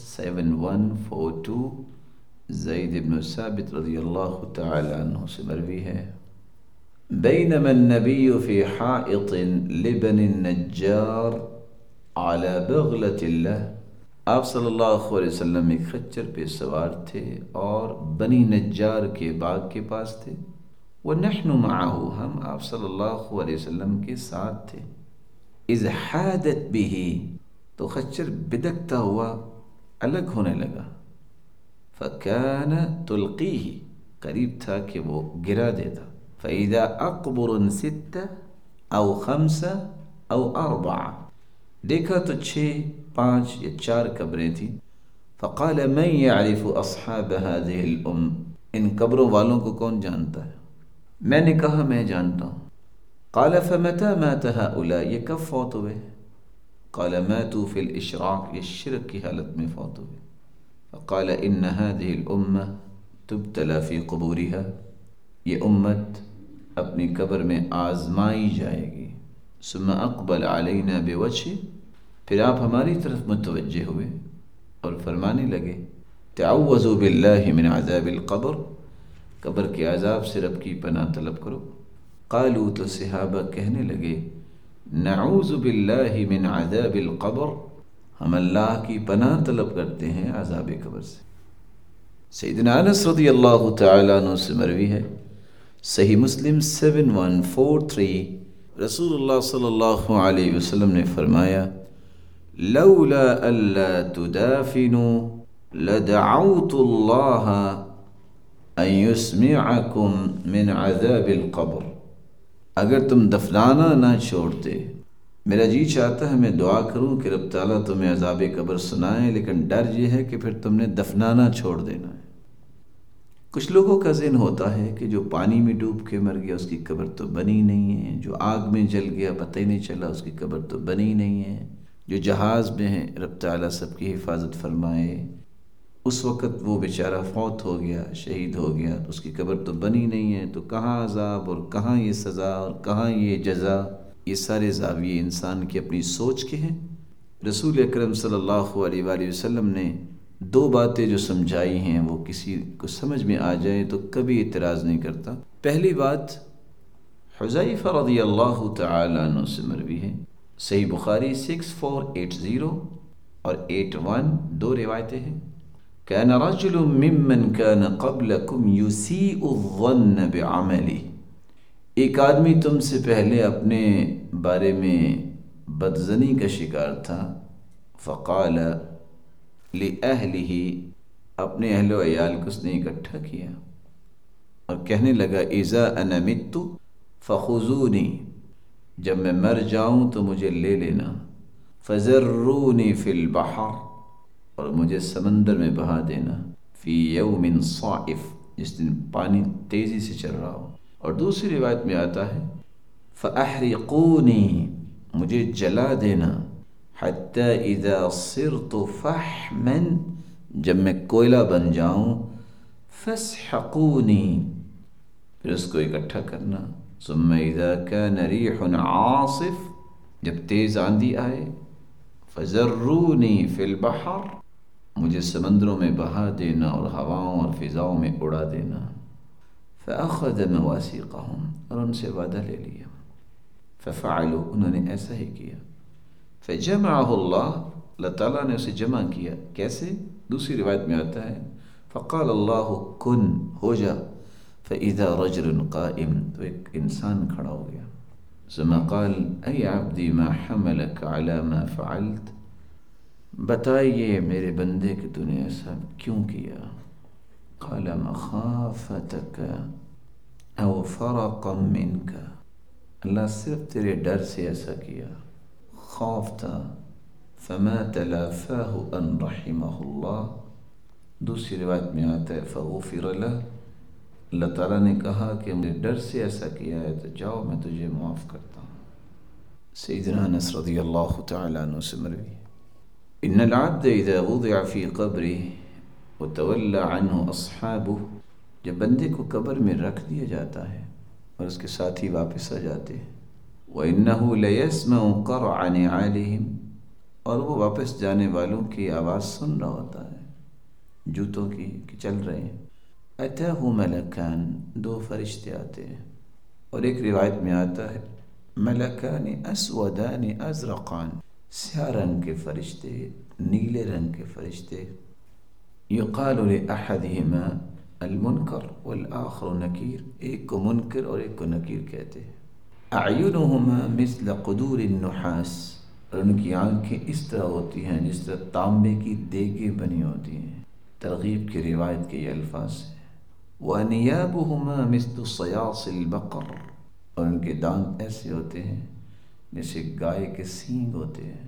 7142، زید بن ثابت رضی اللہ تعالی عنہ سے مروی ہے، بینما النبی فی حائط لبن النجار علی بغلۃ اللہ، آپ صلی اللہ علیہ وسلم ایک خچر پہ سوار تھے اور بنی نجار کے باغ کے پاس تھے، وَنَحْنُ مَعَهُ، ہم آپ صلی اللہ علیہ وسلم کے ساتھ تھے، اِذْ حَادَتْ بِهِ، تو خچر بدکتا ہوا الگ ہونے لگا، فَكَانَ تُلْقِيهِ، قریب تھا کہ وہ گرا دیتا، فَإِذَا أَقْبُرٌ 6 أو 5 أو 4، دیکھا تو 6 5 یا 4 قبریں تھیں. فقال من يعرف اصحاب هذه ان قبروں والوں کو کون جانتا ہے؟ میں نے کہا میں جانتا ہوں. قال فمتى مات هؤلاء، یہ کب فوت ہوئے؟ قال ماتوا في الاشراق، یہ شرک کی حالت میں فوت ہوئے. فقال ان هذه الامه تبتلى في قبورها، یہ امت اپنی قبر میں آزمائی جائے گی. ثم اقبل علینا بوجہ، پھر آپ ہماری طرف متوجہ ہوئے اور فرمانے لگے تعوذوا باللہ من عذاب القبر، قبر کے عذاب سے رب کی پناہ طلب کرو. قالوا، تو صحابہ کہنے لگے نعوذ باللہ من عذاب القبر، ہم اللہ کی پناہ طلب کرتے ہیں عذاب قبر سے. سیدنا انس رضی اللہ تعالیٰ عنہ سے مروی ہے، صحیح مسلم 7143، رسول اللہ صلی اللہ علیہ وسلم نے فرمایا لولا الا تدافنوا لدعوت اللہ ان یسمعکم من عذاب القبر، اگر تم دفنانا نہ چھوڑتے، میرا جی چاہتا ہے میں دعا کروں کہ رب تعالیٰ تمہیں عذاب قبر سنائے، لیکن ڈر یہ ہے کہ پھر تم نے دفنانا چھوڑ دینا ہے. کچھ لوگوں کا ذہن ہوتا ہے کہ جو پانی میں ڈوب کے مر گیا اس کی قبر تو بنی نہیں ہے، جو آگ میں جل گیا پتہ ہی نہیں چلا اس کی قبر تو بنی نہیں ہے، جو جہاز میں ہیں رب تعالیٰ سب کی حفاظت فرمائے، اس وقت وہ بیچارہ فوت ہو گیا، شہید ہو گیا، تو اس کی قبر تو بنی نہیں ہے، تو کہاں عذاب اور کہاں یہ سزا اور کہاں یہ جزا. یہ سارے زاویے انسان کی اپنی سوچ کے ہیں. رسول اکرم صلی اللہ علیہ وآلہ وسلم نے 2 باتیں جو سمجھائی ہیں وہ کسی کو سمجھ میں آ جائے تو کبھی اعتراض نہیں کرتا. پہلی بات حذیفہ رضی اللہ تعالی عنہ سے مروی ہے، صحیح بخاری 6480 اور 81، 2 روایتیں ہیں. كان رجل ممن كان قبلكم يسيء الظن بعمله، ایک آدمی تم سے پہلے اپنے بارے میں بدظنی کا شکار تھا. فقال لأہلہ، اپنے اہل و عیال کو اس نے اکٹھا کیا اور کہنے لگا اذا انا مت فخذونی، جب میں مر جاؤں تو مجھے لے لینا. فذرونی فی البحر، اور مجھے سمندر میں بہا دینا. فی یوم صائف، جس دن پانی تیزی سے چل رہا ہو. اور دوسری روایت میں آتا ہے فاحرقونی، مجھے جلا دینا. حتی اذا صرت فحما، جب میں کوئلہ بن جاؤں. فاسحقونی، پھر اس کو اکٹھا کرنا. ثم اذا كان ریح عاصف، جب تیز آندھی آئے. فذرونی فی البحر، مجھے سمندروں میں بہا دینا اور ہواؤں اور فضاؤں میں اڑا دینا. فأخذ مواثیقہم، اور ان سے وعدہ لے لیا. ففعلوا، انہوں نے ایسا ہی کیا. فجمعہ اللہ تعالیٰ نے اسے جمع کیا. کیسے؟ دوسری روایت میں آتا ہے فقال اللہ کن، ہو جا. فإذا رجل قائم، تو ایک انسان کھڑا ہو گیا. ثم قال اے عبدی ما حملک علی ما فعلت، بتائیے میرے بندے کہ تو نے ایسا کیوں کیا. قال مخافتک او فرقا منک، اللہ صرف تیرے ڈر سے ایسا کیا، خوف تھا. فما تلافاہ ان رحمہ اللہ، دوسری روایت میں آتا ہے فغفر لہ، اللہ تعالیٰ نے کہا کہ میرے ڈر سے ایسا کیا ہے تو جاؤ میں تجھے معاف کرتا ہوں. سیدنا انس رضی اللہ تعالی عنہ سے مروی ان العبد اذا وضع فی قبرہ وتولى عنہ اصحابہ، جب بندے کو قبر میں رکھ دیا جاتا ہے اور اس کے ساتھی واپس آ جاتے ہیں. وَإِنَّهُ لَيَسْمَعُ قَرْعَ نِعَالِهِمْ، اور وہ واپس جانے والوں کی آواز سن رہا ہوتا ہے، جوتوں کی کہ چل رہے ہیں. أَتَاهُ مَلَكَانِ، 2 فرشتے آتے ہیں. اور ایک روایت میں آتا ہے ملکان اسودان ازرقان، سیاہ رنگ کے فرشتے، نیلے رنگ کے فرشتے. یقال لأحدهما المنکر والآخر نکیر، ایک کو منکر اور ایک کو نکیر کہتے ہیں. اعینهما مثل قدور النحاس، اور ان کی آنکھیں اس طرح ہوتی ہیں جس طرح تانبے کی دیگیں بنی ہوتی ہیں. ترغیب کی روایت کے یہ الفاظ ہیں. وانیابهما مثل صیاص البقر، اور ان کے دانت ایسے ہوتے ہیں جیسے گائے کے سینگ ہوتے ہیں.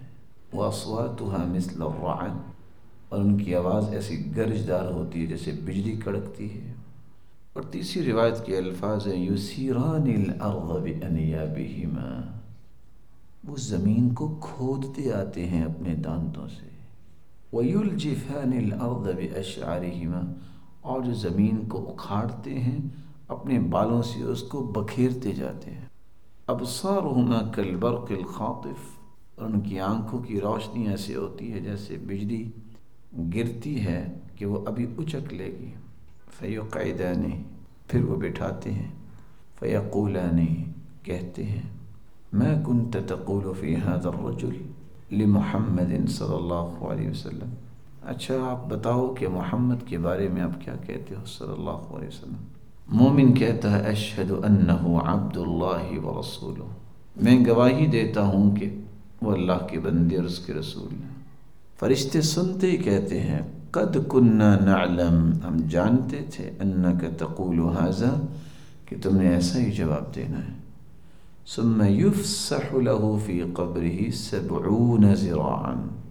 وَأَصْوَاتُهَا مِثْلَ الرَّعْدِ، اور ان کی آواز ایسی گرجدار ہوتی ہے جیسے بجلی کڑکتی ہے۔ اور تیسری روایت کے الفاظ ہیں یُسِيرَانِ الْأَرْضَ بِأَنْيَابِهِمَا، وہ زمین کو کھودتے آتے ہیں اپنے دانتوں سے۔ وَيُلْجِفَانِ الْأَرْضَ بِأَشْعَارِهِمَا، اور جو زمین کو اکھاڑتے ہیں اپنے بالوں سے اس کو بکھیرتے جاتے ہیں۔ أَبْصَارُهُمَا كَالْبَرْقِ الْخَاطِفِ، اور ان کی آنکھوں کی روشنی ایسے ہوتی ہے جیسے بجلی گرتی ہے کہ وہ ابھی اچک لے گی۔ فَيُقْعِدَانِ، پھر وہ بٹھاتے ہیں۔ فَيَقُولَانِ، کہتے ہیں مَا كُنْتَ تَقُولُ فِي هَذَا الرَّجُلِ لِمُحَمَّدٍ صلی اللہ علیہ وسلم، اچھا آپ بتاؤ کہ محمد کے بارے میں آپ کیا کہتے ہو صلی اللہ علیہ وسلم۔ مومن کہتا ہے اشہد انہ عبد اللہ ورسولہ، میں گواہی دیتا ہوں کہ وہ اللہ کے بندے اور اس کے رسول ہیں۔ فرشتے سنتے ہی کہتے ہیں قد کننا نعلم، ہم جانتے تھے انک تقول ھذا، کہ تم نے ایسا ہی جواب دینا ہے۔ ثم یفسح له فی قبرہ 70 ذراعا،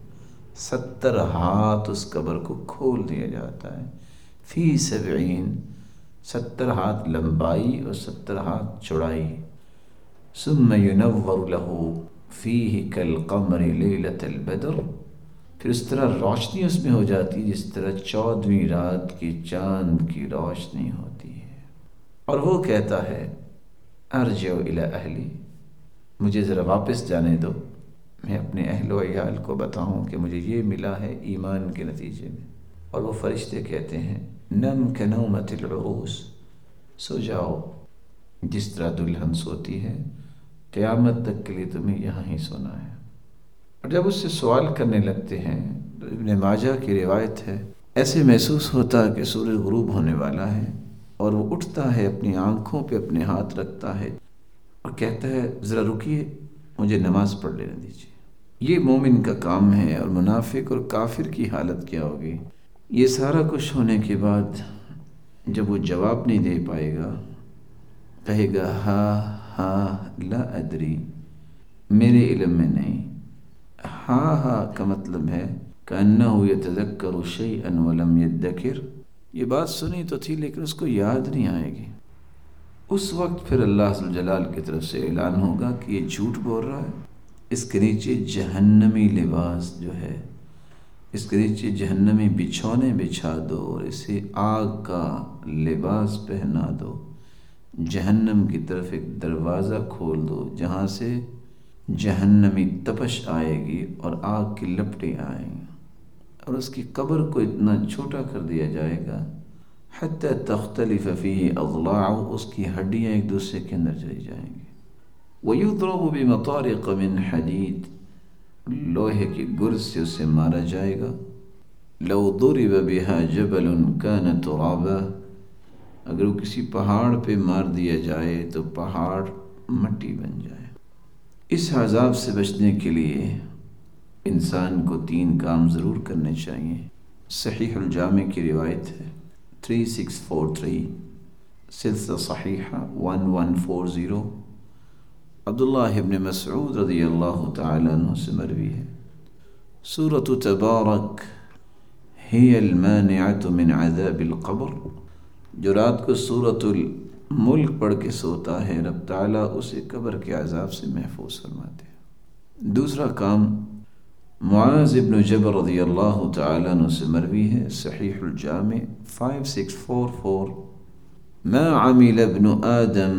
70 ہاتھ اس قبر کو کھول دیا جاتا ہے۔ فی 70، 70 ہاتھ لمبائی اور 70 ہاتھ چوڑائی۔ ثم ینور له فیہ کالقمر لیلۃ البدر، پھر اس طرح روشنی اس میں ہو جاتی ہے جس طرح 14ویں رات کی چاند کی روشنی ہوتی ہے۔ اور وہ کہتا ہے ارجع الی اہلی، مجھے ذرا واپس جانے دو، میں اپنے اہل و عیال کو بتاؤں کہ مجھے یہ ملا ہے ایمان کے نتیجے میں۔ اور وہ فرشتے کہتے ہیں نم کنومۃ العروس، سو جاؤ جس طرح دلہن سوتی ہے، قیامت تک کے لیے تمہیں یہاں ہی سونا ہے۔ اور جب اس سے سوال کرنے لگتے ہیں تو ابن ماجہ کی روایت ہے ایسے محسوس ہوتا ہے کہ سورج غروب ہونے والا ہے، اور وہ اٹھتا ہے اپنی آنکھوں پہ اپنے ہاتھ رکھتا ہے اور کہتا ہے ذرا رکیے مجھے نماز پڑھ لینے دیجیے۔ یہ مومن کا کام ہے، اور منافق اور کافر کی حالت کیا ہوگی؟ یہ سارا کچھ ہونے کے بعد جب وہ جواب نہیں دے پائے گا، کہے گا ہاں لا ادری، میرے علم میں نہیں۔ ہاں کا مطلب ہے کأنہ یتذکر شیئا ولم یدکر، یہ بات سنی تو تھی لیکن اس کو یاد نہیں آئے گی۔ اس وقت پھر اللہ ذوالجلال کی طرف سے اعلان ہوگا کہ یہ جھوٹ بول رہا ہے، اس کے نیچے جہنمی لباس جو ہے، اس کے نیچے جہنمی بچھونے بچھا دو اور اسے آگ کا لباس پہنا دو، جہنم کی طرف ایک دروازہ کھول دو جہاں سے جہنمی تپش آئے گی اور آگ کی لپٹیں آئیں گی، اور اس کی قبر کو اتنا چھوٹا کر دیا جائے گا حتی تختلف فیہ اضلاع، اس کی ہڈیاں ایک دوسرے کے اندر چلی جائیں گی۔ وَيُضْرَبُ بِمَطَارِقَ مِنْ حَدِيدٍ، لوہے کی گرز سے اسے مارا جائے گا۔ لَوْ ضُرِبَ بِهَا جَبَلٌ كَانَ تُرَابًا، اگر وہ کسی پہاڑ پہ مار دیا جائے تو پہاڑ مٹی بن جائے۔ اس عذاب سے بچنے کے لیے انسان کو 3 کام ضرور کرنے چاہیے۔ صحیح الجامع کی روایت ہے 3643، سلسلہ صحیحہ 1140، عبداللہ ابن مسعود رضی اللہ تعالیٰ عنہ سے مروی ہے سورۃ تبارک ہی المانعۃ من عذاب القبر، جو رات کو سورۃ الملک پڑھ کے سوتا ہے رب تعالیٰ اسے قبر کے عذاب سے محفوظ فرماتے ہیں۔ دوسرا کام معاذ ابن جبل رضی اللہ تعالیٰ عنہ سے مروی ہے صحیح الجامع 5644، ما عمل ابن آدم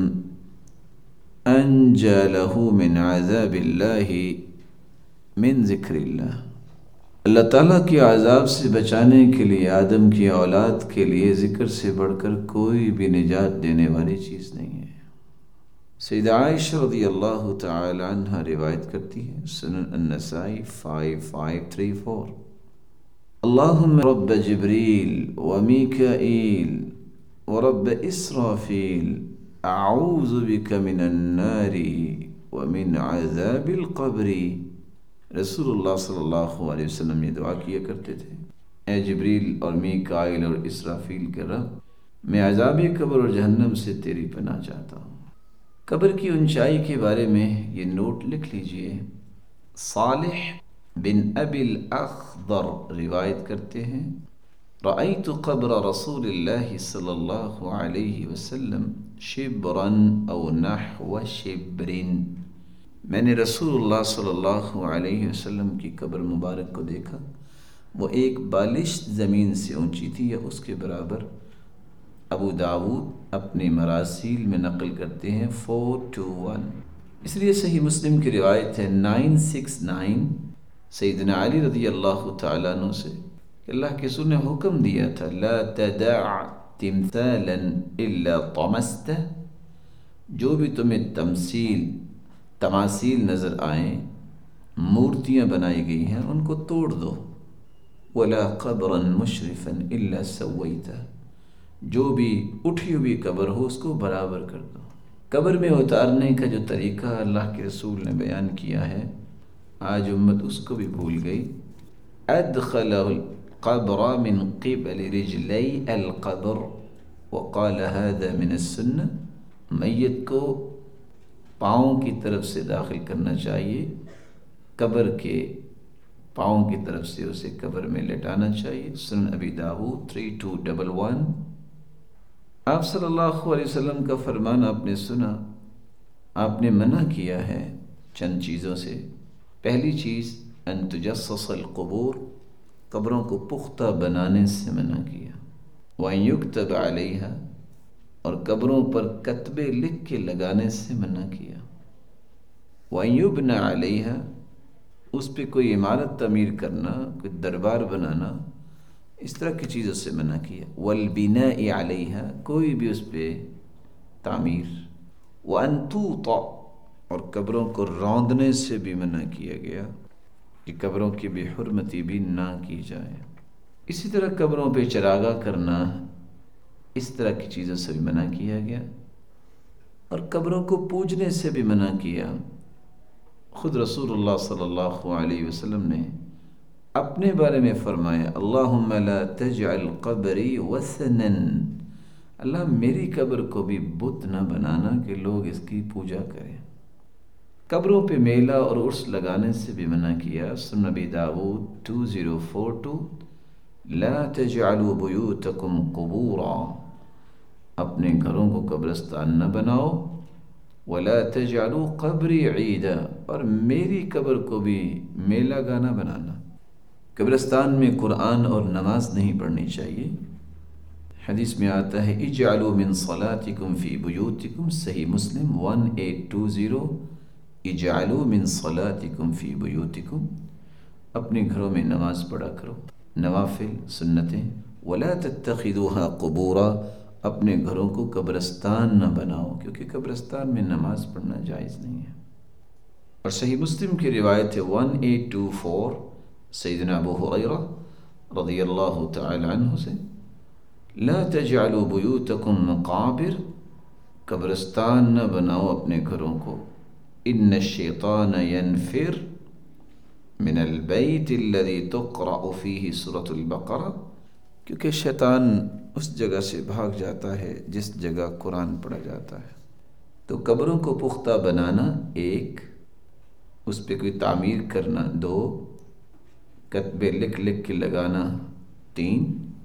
انجى له من عذاب اللہ من ذکر اللہ، اللہ تعالیٰ کے عذاب سے بچانے کے لیے آدم کی اولاد کے لیے ذکر سے بڑھ کر کوئی بھی نجات دینے والی چیز نہیں ہے۔ سیدہ عائشہ رضی اللہ تعالی عنہ روایت کرتی ہے سنن النسائی 5534، اللہم رب جبریل ومیکائیل ورب اسرافیل اعوذ بک من النار ومن عذاب القبر۔ رسول اللہ صلی اللہ علیہ وسلم یہ دعا کیا کرتے تھے اے جبریل اور میکائیل اور اسرافیل کے رب، میں عذاب قبر اور جہنم سے تیری پناہ چاہتا ہوں۔ قبر کی اونچائی کے بارے میں یہ نوٹ لکھ لیجئے، صالح بن ابی الاخضر روایت کرتے ہیں، رأیت قبر رسول اللہ صلی اللہ علیہ وسلم شبرا او نحو شبر، میں نے رسول اللہ صلی اللہ علیہ وسلم کی قبر مبارک کو دیکھا، وہ ایک بالشت زمین سے اونچی تھی یا اس کے برابر۔ ابو داود اپنے مراسیل میں نقل کرتے ہیں 421۔ اس لیے صحیح مسلم کی روایت ہے 969، سیدنا علی رضی اللہ تعالیٰ عنہ سے کہ اللہ کے رسول نے حکم دیا تھا، لا تدع تمثالا الا طمسته، جو بھی تمہیں تماثیل نظر آئیں، مورتیاں بنائی گئی ہیں، ان کو توڑ دو۔ ولا قبرا مشرفا الا سویته، جو بھی اٹھی ہوئی قبر ہو اس کو برابر کر دو۔ قبر میں اتارنے کا جو طریقہ اللہ کے رسول نے بیان کیا ہے، آج امت اس کو بھی بھول گئی۔ ادخل القبر من قبل رجلی القبر وقال هذا من السنہ، میت کو پاؤں کی طرف سے داخل کرنا چاہیے، قبر کے پاؤں کی طرف سے اسے قبر میں لٹانا چاہیے۔ سنن ابی داؤد 3211۔ آپ صلی اللہ علیہ وسلم کا فرمان آپ نے سنا، آپ نے منع کیا ہے چند چیزوں سے۔ پہلی چیز ان تجسس القبور، قبروں کو پختہ بنانے سے منع کیا، وَأَن يُكْتَبَ عَلَيْهَا، اور قبروں پر کتبے لکھ کے لگانے سے منع کیا، وَأَن يُبْنَ عَلَيْهَا، اس پہ کوئی عمارت تعمیر کرنا، کوئی دربار بنانا، اس طرح کی چیزوں سے منع کیا، وَالْبِنَاءِ عَلَيْهَا، کوئی بھی اس پہ تعمیر، وَأَن تُوطَأ، اور قبروں کو روندنے سے بھی منع کیا گیا کہ قبروں کی بے حرمتی بھی نہ کی جائے۔ اسی طرح قبروں پہ چراغاں کرنا، اس طرح کی چیزوں سے بھی منع کیا گیا، اور قبروں کو پوجنے سے بھی منع کیا۔ خود رسول اللہ صلی اللہ علیہ وسلم نے اپنے بارے میں فرمایا، اللہم لا تجعل قبری وثنا، اللہ میری قبر کو بھی بت نہ بنانا کہ لوگ اس کی پوجا کریں۔ قبروں پہ میلہ اور عرس لگانے سے بھی منع کیا۔ سنن ابی داؤد 2042، لا تجعلوا بیوتکم قبورا، اپنے گھروں کو قبرستان نہ بناؤ، ولا تجعلوا قبری عیدا، اور میری قبر کو بھی میلہ گانا بنانا۔ قبرستان میں قرآن اور نماز نہیں پڑھنی چاہیے۔ حدیث میں آتا ہے اجعلوا من صلاتکم فی بیوتکم، صحیح مسلم 1820، اجعلوا من صلاتکم فی بیوتکم، اپنے گھروں میں نماز پڑھا کرو، نوافل سنتیں، ولا تتخذوها قبورا، اپنے گھروں کو قبرستان نہ بناؤ، کیونکہ قبرستان میں نماز پڑھنا جائز نہیں ہے۔ اور صحیح مسلم کی روایت ہے 1824، سیدنا ابو ہریرہ رضی اللہ تعالی عنہ سے، لا تجعلوا بیوتکم مقابر، قبرستان نہ بناؤ اپنے گھروں کو، ان الشیطان ینفر من البیت الذی تقرأ فیہ سورۃ البقرہ، کیونکہ شیطان اس جگہ سے بھاگ جاتا ہے جس جگہ قرآن پڑھا جاتا ہے۔ تو قبروں کو پختہ بنانا ایک، اس پہ کوئی تعمیر کرنا دو، کتبے لکھ لکھ کے لگانا تین،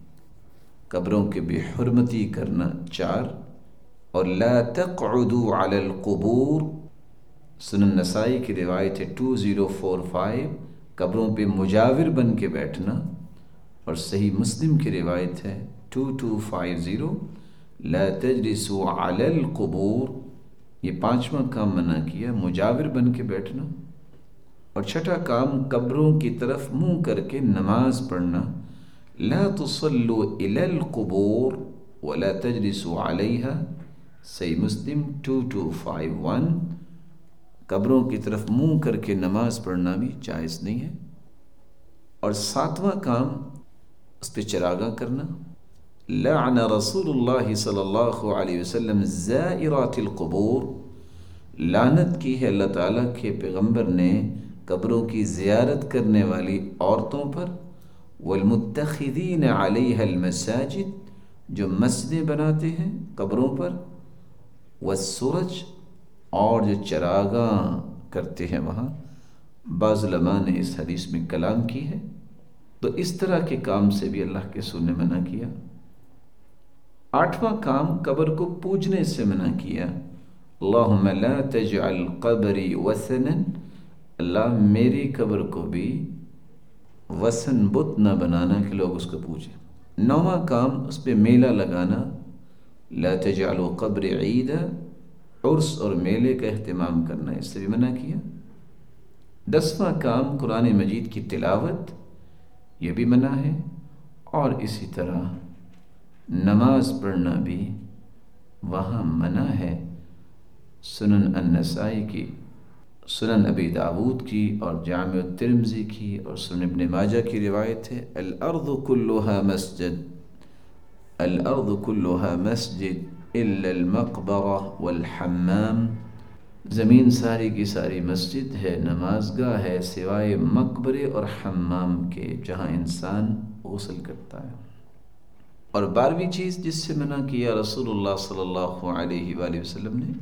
قبروں کے بے حرمتی کرنا چار، اور لا تقعدوا علی القبور، سنن نسائی کی روایت ہے 2045، قبروں پہ مجاور بن کے بیٹھنا، اور صحیح مسلم کی روایت ہے 2250، لا تجلسوا علی القبور، یہ پانچواں کام منع کیا، مجاور بن کے بیٹھنا۔ اور چھٹا کام قبروں کی طرف منہ کر کے نماز پڑھنا، لا تصلوا الی القبور ولا تجلسوا علیہا، صحیح مسلم 2251، قبروں کی طرف منہ کر کے نماز پڑھنا بھی جائز نہیں ہے۔ اور ساتواں کام اس پہ چراغاں کرنا، لعن رسول اللہ صلی اللہ علیہ وسلم زائرات القبور، لعنت کی ہے اللہ تعالیٰ کے پیغمبر نے قبروں کی زیارت کرنے والی عورتوں پر، والمتخذین علیہ المساجد، جو مسجدیں بناتے ہیں قبروں پر، والسرج، اور جو چراغاں کرتے ہیں وہاں، بعض علماء نے اس حدیث میں کلام کی ہے، تو اس طرح کے کام سے بھی اللہ کے رسول نے منع کیا۔ 8واں کام، قبر کو پوجنے سے منع کیا۔ اللہم لا تجعل قبری وثنا، اللہ میری قبر کو بھی وثن بت نہ بنانا کہ لوگ اس کو پوجیں۔ 9واں کام، اس پہ میلہ لگانا، لا تجعلوا قبر عیدا، عرس اور میلے کا اہتمام کرنا، اس سے بھی منع کیا۔ 10واں کام، قرآن مجید کی تلاوت، یہ بھی منع ہے، اور اسی طرح نماز پڑھنا بھی وہاں منع ہے۔ سنن النسائی کی، سنن ابی داود کی اور جامع الترمذی کی اور سنن ابن ماجہ کی روایت ہے، الارض کلها مسجد، الارض کلها مسجد الا المقبرہ والحمام، زمین ساری کی ساری مسجد ہے، نماز گاہ ہے، سوائے مقبرے اور حمام کے جہاں انسان غسل کرتا ہے۔ اور 12ویں چیز جس سے منع کیا رسول اللہ صلی اللہ علیہ وآلہ وسلم نے،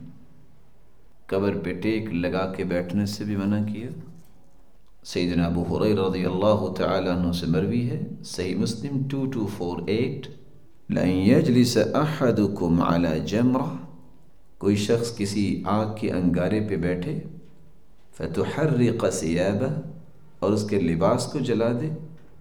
قبر پہ ٹیک لگا کے بیٹھنے سے بھی منع کیا۔ سیدنا ابو ہریرہ رضی اللہ تعالی عنہ سے مروی ہے، صحیح مسلم 2248، لَأَن يَجْلِسَ أَحَدُكُمْ عَلَى جَمْرَةٍ، کوئی شخص کسی آگ کے انگارے پہ بیٹھے، فَتُحَرِّقَ ثِيَابَهُ، اور اس کے لباس کو جلا دے،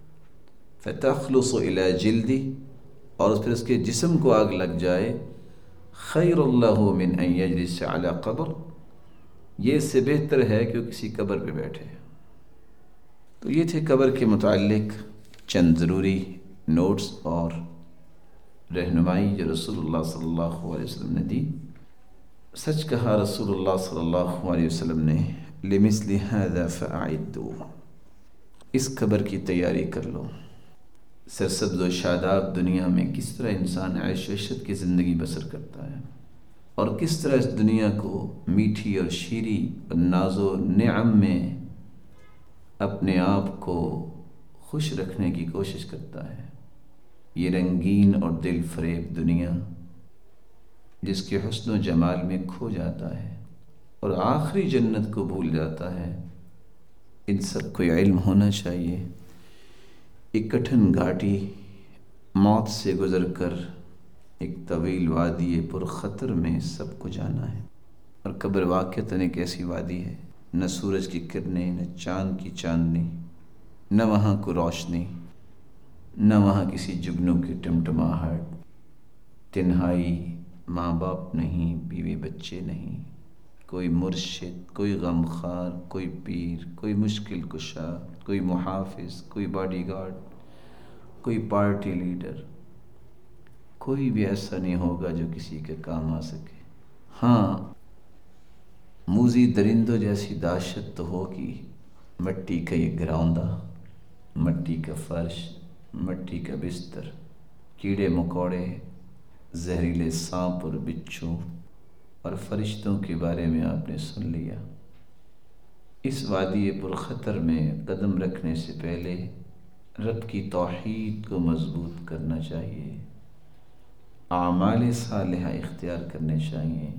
فَتَخْلُصُ إِلَى جِلْدِهِ، اور پھر اس کے جسم کو آگ لگ جائے، خَيْرٌ لَهُ مِنْ أَن يَجْلِسَ عَلَى قَبْرٍ، یہ اس سے بہتر ہے کہ وہ کسی قبر پہ بیٹھے۔ تو یہ تھے قبر کے متعلق چند ضروری نوٹس اور رہنمائی جو رسول اللہ صلی اللہ علیہ وسلم نے دی۔ سچ کہا رسول اللہ صلی اللہ علیہ وسلم نے، لِمِثْلِ هَذَا فَأَعِدُّوا، اس قبر کی تیاری کر لو۔ سرسبز و شاداب دنیا میں کس طرح انسان عیش و عشرت کی زندگی بسر کرتا ہے، اور کس طرح اس دنیا کو میٹھی اور شیریں اور ناز و نعم میں اپنے آپ کو خوش رکھنے کی کوشش کرتا ہے، یہ رنگین اور دل فریب دنیا جس کے حسن و جمال میں کھو جاتا ہے اور آخری جنت کو بھول جاتا ہے، ان سب کو علم ہونا چاہیے۔ ایک کٹھن گھاٹی موت سے گزر کر ایک طویل وادی پر خطر میں سب کو جانا ہے، اور قبر واقعتاً ایک ایسی وادی ہے، نہ سورج کی کرنیں، نہ چاند کی چاندنی، نہ وہاں کو روشنی، نہ وہاں کسی جگنوں کی ٹمٹماہٹ، تنہائی، ماں باپ نہیں، بیوی بچے نہیں، کوئی مرشد، کوئی غمخوار، کوئی پیر، کوئی مشکل کشا، کوئی محافظ، کوئی باڈی گارڈ، کوئی پارٹی لیڈر، کوئی بھی ایسا نہیں ہوگا جو کسی کے کام آ سکے۔ ہاں، موذی درندوں جیسی دہشت تو ہوگی، مٹی کا یہ گراؤندہ، مٹی کا فرش، مٹی کا بستر، کیڑے مکوڑے، زہریلے سانپ اور بچھو اور فرشتوں کے بارے میں آپ نے سن لیا۔ اس وادی پر خطر میں قدم رکھنے سے پہلے رب کی توحید کو مضبوط کرنا چاہیے، اعمال صالحہ اختیار کرنے چاہیے،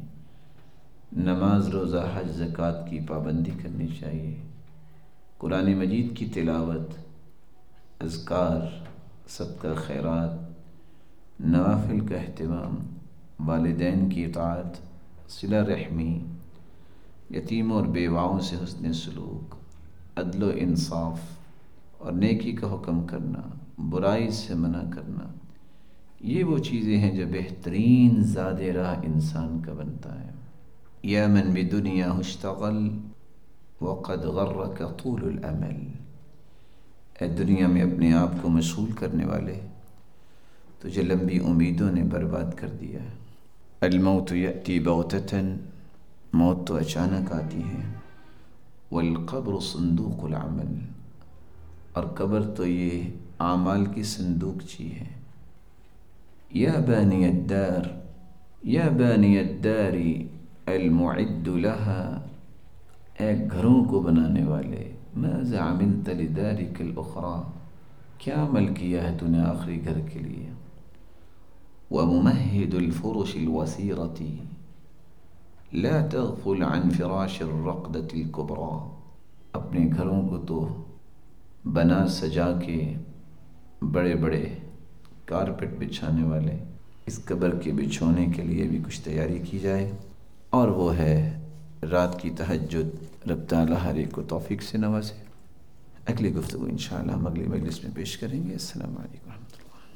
نماز روزہ حج زکوٰۃ کی پابندی کرنی چاہیے، قرآن مجید کی تلاوت، اذکار، صدقہ خیرات، نوافل کا اہتمام، والدین کی اطاعت، صلہ رحمی، یتیموں اور بیواؤں سے حسن سلوک، عدل و انصاف اور نیکی کا حکم کرنا، برائی سے منع کرنا، یہ وہ چیزیں ہیں جو بہترین زاد راہ انسان کا بنتا ہے۔ یا من بدنیا اشتغل وقد غرک طول الامل، اے دنیا میں اپنے آپ کو مشغول کرنے والے، تجھے لمبی امیدوں نے برباد کر دیا۔ الموت یأتی بغتۃ، موت تو اچانک آتی ہے، والقبر صندوق العمل، اور قبر تو یہ اعمال کی صندوق چی ہے۔ یا بانی الدار، یا بانی الدار المعد لها، اے گھروں کو بنانے والے، ماذا عملت لدارک الاخرى، کیا عمل کیا ہے تو نے آخری گھر کے لیے۔ وممہد الفرش الوسیرة، لا تغفل عن فراش الرقدة الكبرى، اپنے گھروں کو تو بنا سجا کے بڑے بڑے کارپیٹ بچھانے والے، اس قبر کے بچھونے کے لیے بھی کچھ تیاری کی جائے، اور وہ ہے رات کی تہجد۔ رب تعالیٰ ہر ایک کو توفیق سے نوازے۔ اگلی گفتگو انشاءاللہ ہم اگلی مجلس میں پیش کریں گے۔ السلام علیکم۔